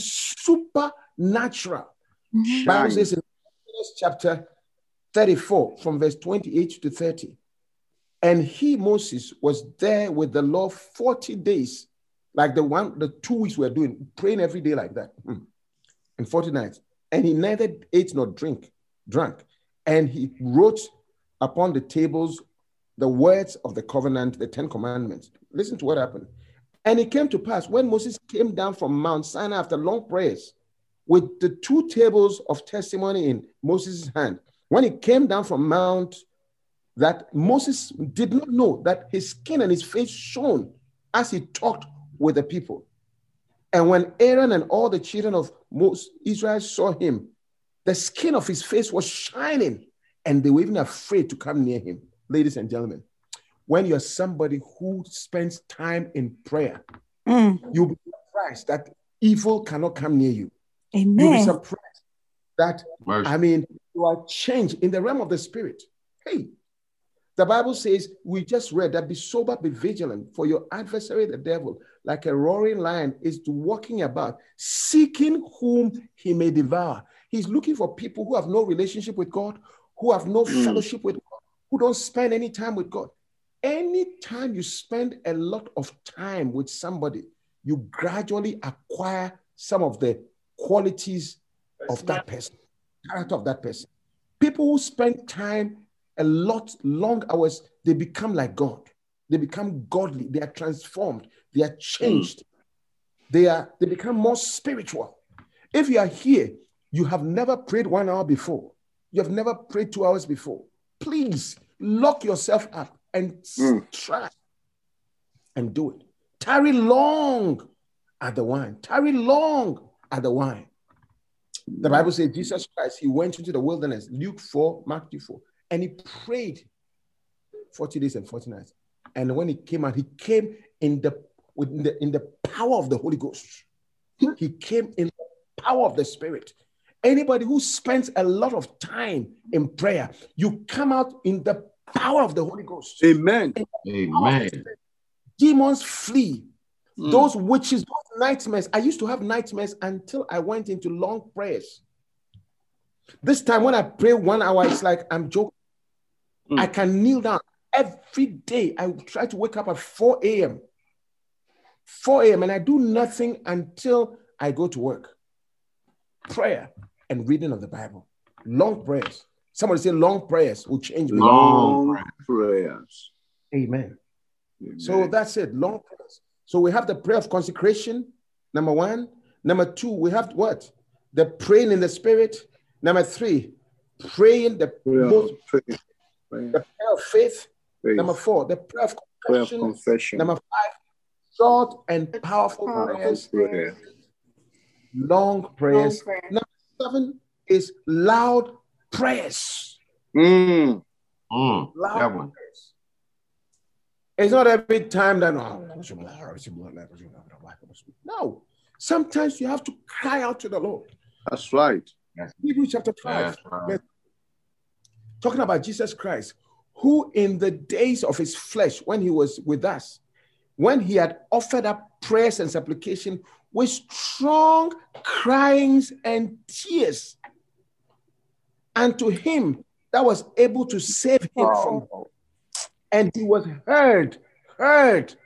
supernatural. Mhm. Bible Shine. says in Exodus chapter thirty-four, from verse twenty-eight to thirty, and he, Moses, was there with the Lord forty days, like the one, the two weeks we're doing, praying every day like that, mm, and forty nights. And he neither ate nor drink, drank. And he wrote upon the tables the words of the covenant, the Ten Commandments. Listen to what happened. And it came to pass when Moses came down from Mount Sinai after long prayers, with the two tables of testimony in Moses' hand, when he came down from Mount, that Moses did not know that his skin and his face shone as he talked with the people. And when Aaron and all the children of Moses, Israel saw him, the skin of his face was shining, and they were even afraid to come near him. Ladies and gentlemen, when you're somebody who spends time in prayer, Mm. you'll be surprised that evil cannot come near you. You'll be Amen. surprised that, Mercy. I mean, you are changed in the realm of the spirit. Hey, the Bible says, we just read that be sober, be vigilant, for your adversary, the devil, like a roaring lion, is walking about, seeking whom he may devour. He's looking for people who have no relationship with God, who have no Mm. fellowship with God, who don't spend any time with God. Anytime you spend a lot of time with somebody, you gradually acquire some of the qualities of that person, character of that person. People who spend time a lot, long hours, they become like God. They become godly. They are transformed. They are changed. They are. They become more spiritual. If you are here, you have never prayed one hour before. You have never prayed two hours before. Please lock yourself up and Mm. try and do it. Tarry long at the wine. Tarry long at the wine. The Bible says Jesus Christ, he went into the wilderness, Luke four, Matthew four, and he prayed forty days and forty nights. And when he came out, he came in the, in the, in the power of the Holy Ghost. He came in the power of the Spirit. Anybody who spends a lot of time in prayer, you come out in the power of the Holy Ghost. Amen. Amen. Demons flee. Mm. Those witches, those nightmares. I used to have nightmares until I went into long prayers. This time when I pray one hour, it's like I'm joking. Mm. I can kneel down every day. I try to wake up at four a.m. four a.m. and I do nothing until I go to work. Prayer and reading of the Bible. Long prayers. Somebody say long prayers will change me. Long prayers. Amen. Amen. So that's it. Long prayers. So we have the prayer of consecration, number one. Number two, we have what? The praying in the spirit. Number three, praying the, Prayer of most, faith. Prayer the prayer of faith. faith. Number four, the prayer of Prayer of confession. confession. Number five, short and powerful Powerful prayers. prayer. Long prayers. Long prayer. Number seven is loud prayers. Mm. Mm, Loud that one. prayers. It's not every time that no. Sometimes you have to cry out to the Lord. That's right. Hebrews chapter five, That's right. talking about Jesus Christ, who in the days of his flesh, when he was with us, when he had offered up prayers and supplication with strong cryings and tears, and to him that was able to save him from, Oh. and he was heard, heard,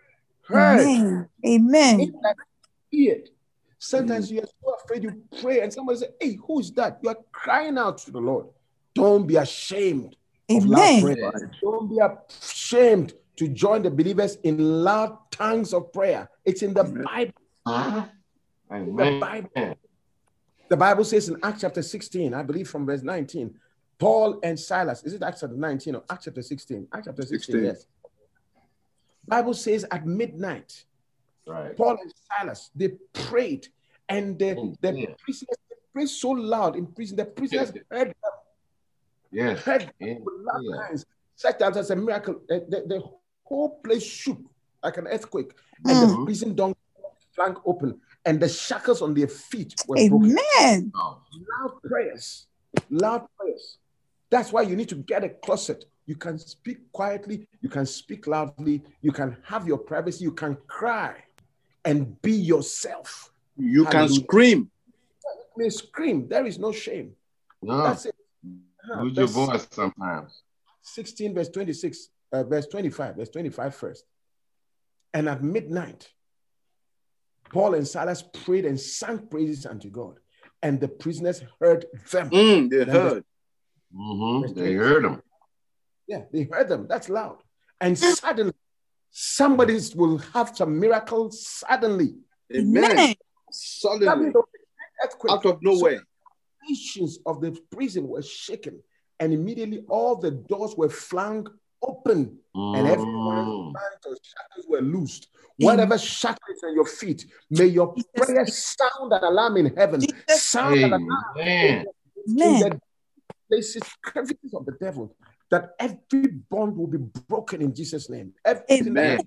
heard. Amen. Amen. In that period. Sometimes mm. you are so afraid you pray and somebody say, hey, who's that? You are crying out to the Lord. Don't be ashamed Amen. of loud prayer. Don't be ashamed to join the believers in loud tongues of prayer. It's in the Amen. Bible. Uh-huh. In the Bible. The Bible says in Acts chapter sixteen, I believe from verse nineteen, Paul and Silas, is it Acts chapter nineteen or Acts chapter sixteen? Acts chapter sixteen, sixteen. Yes. Bible says at midnight, right. Paul and Silas, they prayed, and the, oh, the yeah. prisoners prayed so loud in prison, the prisoners yes. heard them. Yes. Heard yeah. them with loud yeah. hands. Such that as a miracle, the, the, the whole place shook like an earthquake, mm. and the prison door flank open, and the shackles on their feet were Amen. broken. Amen. Loud prayers, loud prayers. That's why you need to get a closet. You can speak quietly, you can speak loudly, you can have your privacy, you can cry and be yourself. You Hallelujah. Can scream. You may scream. There is no shame. No. That's it. Use your voice sometimes. sixteen, verse twenty-six, uh, verse twenty-five, verse twenty-five first. And at midnight, Paul and Silas prayed and sang praises unto God, and the prisoners heard them. Mm, they heard. The, mm-hmm. They heard them. Yeah, they heard them. That's loud. And suddenly, somebody will have some miracle suddenly. Amen. Suddenly, out of nowhere. So the nations of the prison were shaken, and immediately all the doors were flung open, mm. and everyone's shackles were loosed. Mm. Whatever shackles on your feet, may your Jesus. Prayer sound an alarm in heaven. Jesus. Sound Amen. An alarm in the places, crevices of the devil, that every bond will be broken in Jesus' name. Amen.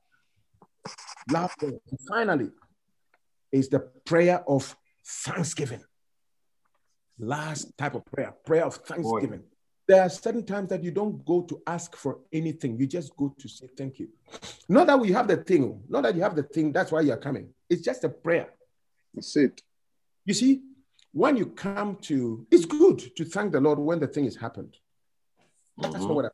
Last and finally is the prayer of thanksgiving. Last type of prayer, prayer of thanksgiving. Boy. There are certain times that you don't go to ask for anything. You just go to say thank you. Not that we have the thing, not that you have the thing, that's why you're coming. It's just a prayer. That's it. You see, when you come to, it's good to thank the Lord when the thing has happened. That's mm-hmm. not what I,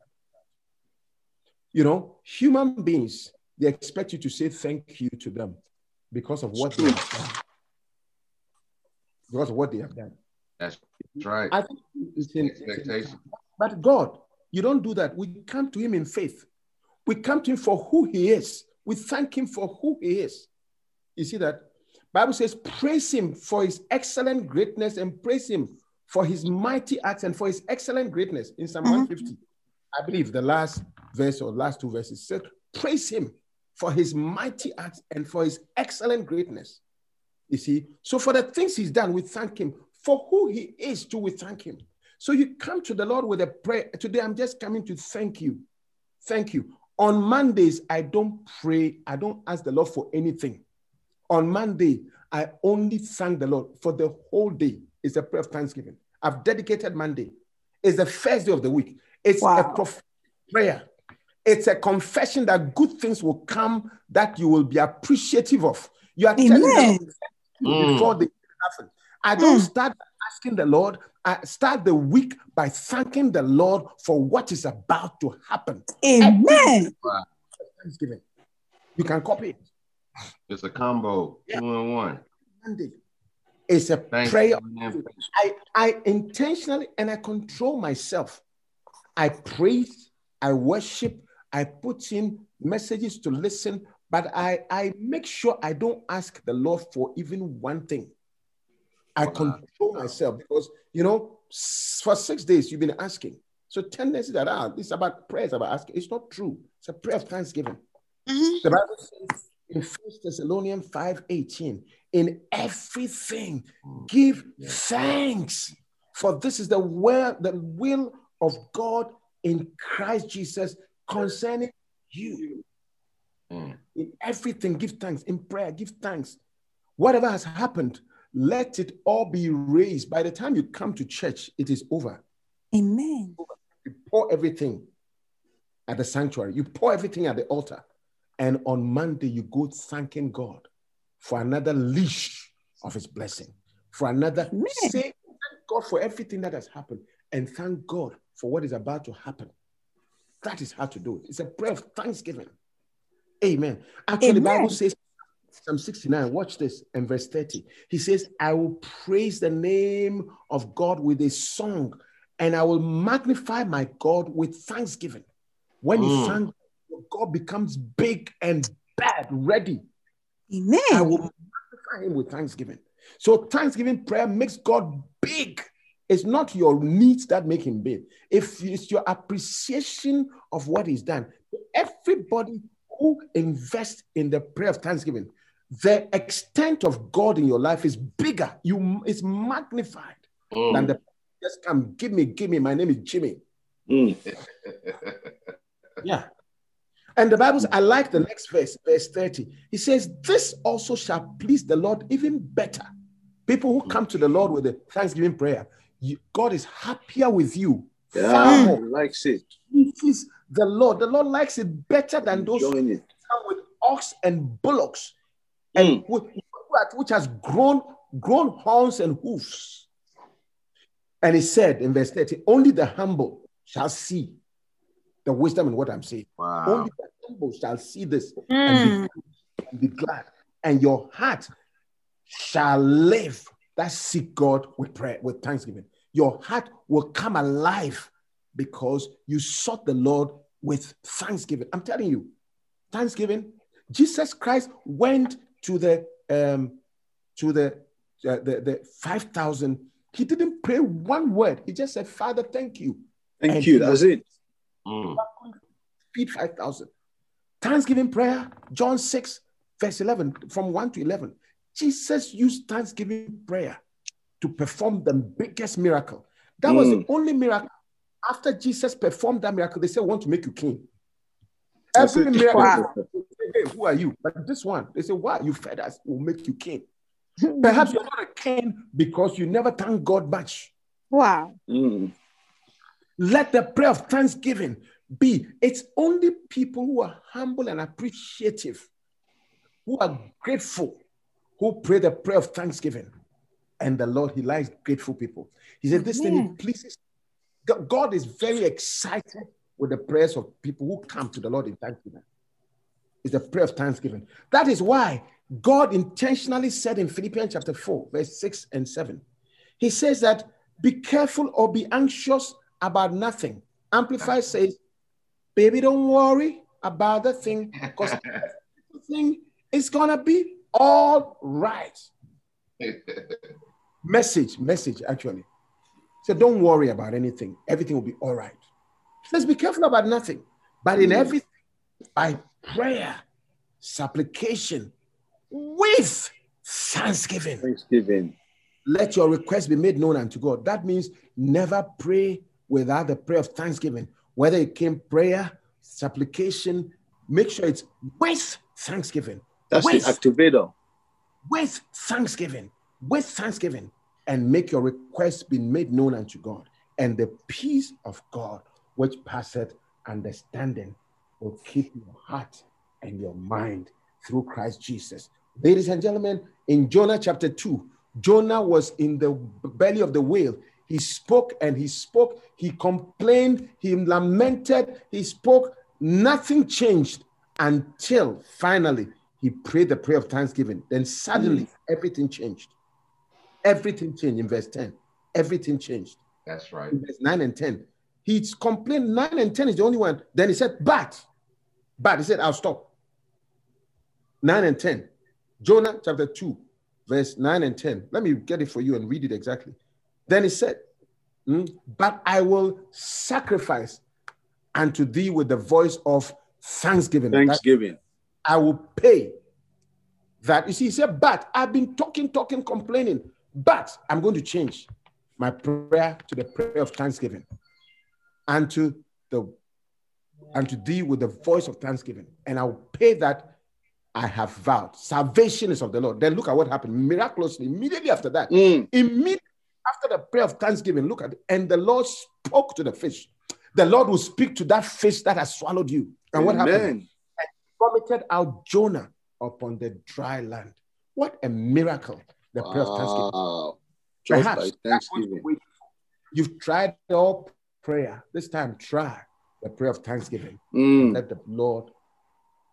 you know, human beings, they expect you to say thank you to them because of what they have done. Because of what they have done. That's right. I think it's an expectation. But God, you don't do that. We come to him in faith. We come to him for who he is. We thank him for who he is. You see that? Bible says, praise him for his excellent greatness and praise him for his mighty acts and for his excellent greatness. In Psalm mm-hmm. one fifty, I believe the last verse or last two verses said, praise him for his mighty acts and for his excellent greatness. You see, so for the things he's done, we thank him. For who he is, too, we thank him. So you come to the Lord with a prayer. Today, I'm just coming to thank you. Thank you. On Mondays, I don't pray. I don't ask the Lord for anything. On Monday, I only thank the Lord for the whole day. It's a prayer of thanksgiving. I've dedicated Monday. It's the first day of the week. It's wow. a prophetic prayer. It's a confession that good things will come that you will be appreciative of. You are Amen. Telling them before mm. they happen. I don't mm. start asking the Lord. I start the week by thanking the Lord for what is about to happen. Amen. Thanksgiving. You can copy it. It's a combo, yeah. two in one. Monday. It's a Thank prayer. I, I intentionally and I control myself. I praise, I worship, I put in messages to listen, but I, I make sure I don't ask the Lord for even one thing. I wow. control myself because, you know, for six days you've been asking. So ten days that are, this is about prayers about asking. It's not true. It's a prayer of thanksgiving. Mm-hmm. The Bible says in First Thessalonians five eighteen, in everything give thanks, for this is the will, the will of God in Christ Jesus concerning you. Mm. In everything give thanks. In prayer give thanks. Whatever has happened, let it all be erased. By the time you come to church, it is over. Amen. You pour everything at the sanctuary. You pour everything at the altar. And on Monday, you go thanking God for another leash of his blessing. For another, Amen. Say thank God for everything that has happened. And thank God for what is about to happen. That is how to do it. It's a prayer of thanksgiving. Amen. Actually, the Bible Amen. says, Psalm sixty-nine, watch this, and verse thirty. He says, I will praise the name of God with a song, and I will magnify my God with thanksgiving. When you Mm. thank God, becomes big and bad, ready. I Amen. will magnify him with thanksgiving. So thanksgiving prayer makes God big. It's not your needs that make him big. If it's your appreciation of what he's done. Everybody who invests in the prayer of thanksgiving, the extent of God in your life is bigger. You it's magnified Mm. than the just come, give me, give me. My name is Jimmy. Mm. Yeah. And the Bible says, I like the next verse, verse thirty. He says, this also shall please the Lord even better. People who come to the Lord with a thanksgiving prayer, you, God is happier with you far Yeah, more. he likes it. Please the Lord. The Lord likes it better than those who Enjoying it. come with ox and bullocks, and Mm. who- which has grown, grown horns and hoofs. And he said in verse thirty, only the humble shall see the wisdom in what I'm saying. Wow. Only the humble shall see this and be, Mm. and be glad. And your heart shall live. That seek God with prayer, with thanksgiving. Your heart will come alive because you sought the Lord with thanksgiving. I'm telling you, thanksgiving. Jesus Christ went to the um, to the uh, the, the five thousand. He didn't pray one word. He just said, Father, thank you. Thank And you. he That's was it. Mm. feed five thousand. Thanksgiving prayer, John six, verse eleven, from one to eleven. Jesus used thanksgiving prayer to perform the biggest miracle. That was the Mm. only miracle. After Jesus performed that miracle, they said, we want to make you king. That's Every it. miracle, Wow. they say, hey, who are you? But this one, they say, why? You fed us, we'll make you king. Perhaps you're not a king because you never thank God much. Wow. Mm. Let the prayer of thanksgiving be. It's only people who are humble and appreciative, who are grateful, who pray the prayer of thanksgiving. And the Lord, he likes grateful people. He said, this thing, he Amen. pleases. God is very excited with the prayers of people who come to the Lord in thanksgiving. It's the prayer of thanksgiving. That is why God intentionally said in Philippians chapter four, verse six and seven, he says that be careful or be anxious about nothing. Amplified says, baby, don't worry about the thing because everything is going to be all right. Message, message, actually. So don't worry about anything. Everything will be all right. Says be careful about nothing, but in everything, by prayer, supplication, with thanksgiving. Thanksgiving. Let your request be made known unto God. That means never pray without the prayer of thanksgiving. Whether it came prayer, supplication, make sure it's with thanksgiving. That's with, the activator. with thanksgiving. With thanksgiving. And make your request be made known unto God. And the peace of God, which passeth understanding, will keep your heart and your mind through Christ Jesus. Ladies and gentlemen, in Jonah chapter two, Jonah was in the belly of the whale. He spoke and he spoke. He complained. He lamented. He spoke. Nothing changed until finally he prayed the prayer of thanksgiving. Then suddenly mm. everything changed. Everything changed in verse ten. Everything changed. That's right. In verse nine and ten. He's complained. nine and ten is the only one. Then he said, but, but he said, I'll stop. nine and ten. Jonah chapter two, verse nine and ten. Let me get it for you and read it exactly. Then he said, mm, but I will sacrifice unto thee with the voice of thanksgiving. Thanksgiving. That I will pay that. You see, he said, but I've been talking, talking, complaining, but I'm going to change my prayer to the prayer of thanksgiving. Unto the unto thee with the voice of thanksgiving, and I'll pay that I have vowed. Salvation is of the Lord. Then look at what happened miraculously immediately after that. Mm. Immediately after the prayer of thanksgiving, look at it. And the Lord spoke to the fish. The Lord will speak to that fish that has swallowed you. And what Amen. happened? And vomited out Jonah upon the dry land. What a miracle! The wow. prayer of thanksgiving. Just Perhaps by thanksgiving. You've tried all prayer. This time, try the prayer of thanksgiving. Mm. And let the Lord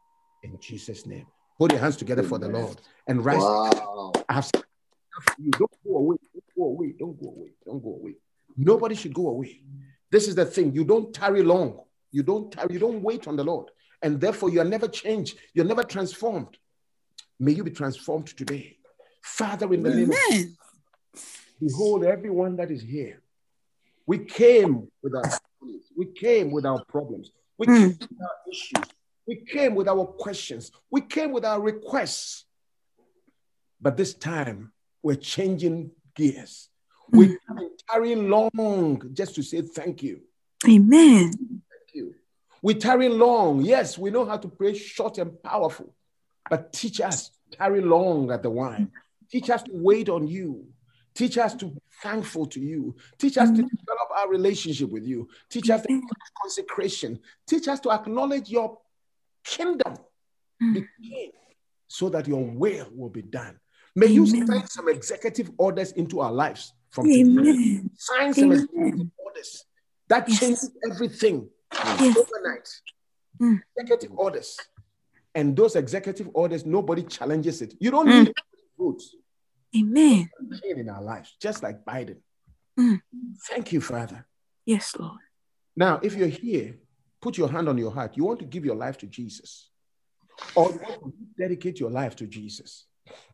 In Jesus' name. Put your hands together for the Lord and rise. Wow. I have said you. Don't go away. Don't go away. Don't go away. Don't go away. Nobody should go away. This is the thing. You don't tarry long. You don't tarry. You don't wait on the Lord. And therefore, you are never changed. You're never transformed. May you be transformed today. Father, in the name of Jesus, behold everyone that is here. We came with our problems. We came with our problems. We came with our issues. We came with our questions. We came with our requests. But this time, we're changing gears. We're tarrying long just to say thank you. Amen. Thank you. We tarry long. Yes, we know how to pray short and powerful. But teach us to tarry long at the wine. Teach us to wait on you. Teach us to be thankful to you. Teach us to develop our relationship with you. Teach us the consecration. Teach us to acknowledge your kingdom begin so that your will will be done. May Amen. You sign some executive orders into our lives from today. Sign some Amen. Executive orders that yes. changes everything yes. overnight. Mm. Executive orders. And those executive orders, nobody challenges it. You don't mm. need votes. Amen. In our lives, just like Biden. Mm. Thank you, Father. Yes, Lord. Now, if you're here, put your hand on your heart. You want to give your life to Jesus, or you want to dedicate your life to Jesus.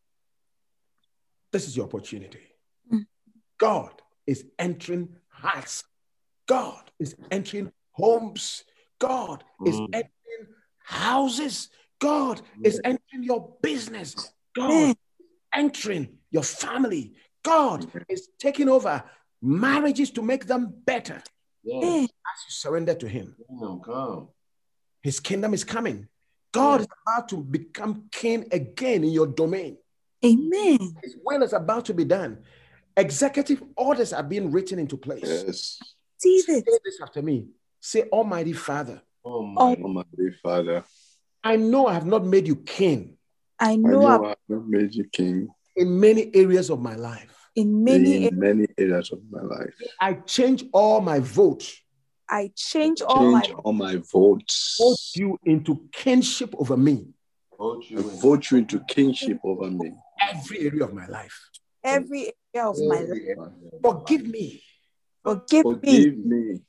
This is your opportunity. Mm. God is entering hearts. God is entering homes. God mm. is entering houses. God mm. is entering your business. God mm. is entering your family. God mm. is taking over marriages to make them better. Yes. As you surrender to him, oh, his kingdom is coming. God yes. is about to become king again in your domain. Amen. His will is about to be done. Executive orders are being written into place. Yes. See this. Say this after me. Say, Almighty Father. Almighty, Almighty Father. I know I have not made you king. I know, I, know I have not made you king. In many areas of my life. In many, in many areas of my life. I change all my votes. I change, I all, change my, all my votes. Vote you into kingship over me. Vote you, vote you into kingship over me. Every area of my life. Every area of my life. Forgive me. Forgive, Forgive me. me.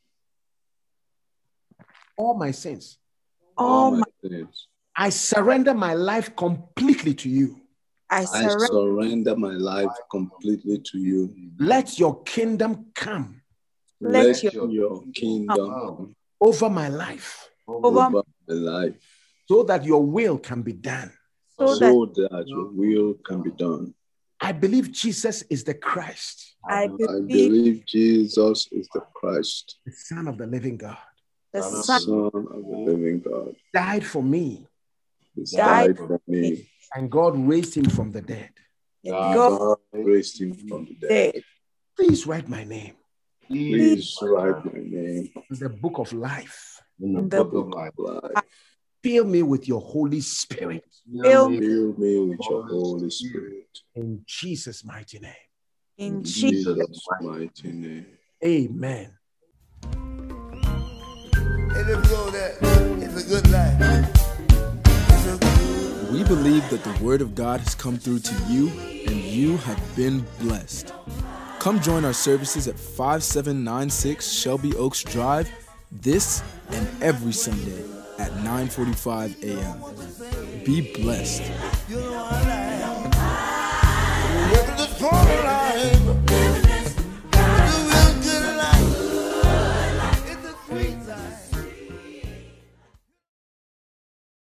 All my sins. All, all my my sins. I surrender my life completely to you. I surrender. I surrender my life completely to you. Let your kingdom come. Let, Let your, your kingdom come over my life. Over, over my life. So that your will can be done. So, so that, that your will can be done. I believe Jesus is the Christ. I believe, I believe Jesus is the Christ. The Son of the living God. The Son, Son of the living God. Died for me. He died for me. And God raised him from the dead. God, God raised him from the dead. Please write my name. Please write my name. In the book of life. In the, the book, book of my life. Fill me with your Holy Spirit. Fill me, Fill me with your Holy Spirit. In Jesus' mighty name. In, In Jesus' Jesus' mighty name. Amen. And let's go there. It's a good life. We believe that the word of God has come through to you and you have been blessed. Come join our services at five seven nine six Shelby Oaks Drive this and every Sunday at nine forty-five a.m. Be blessed.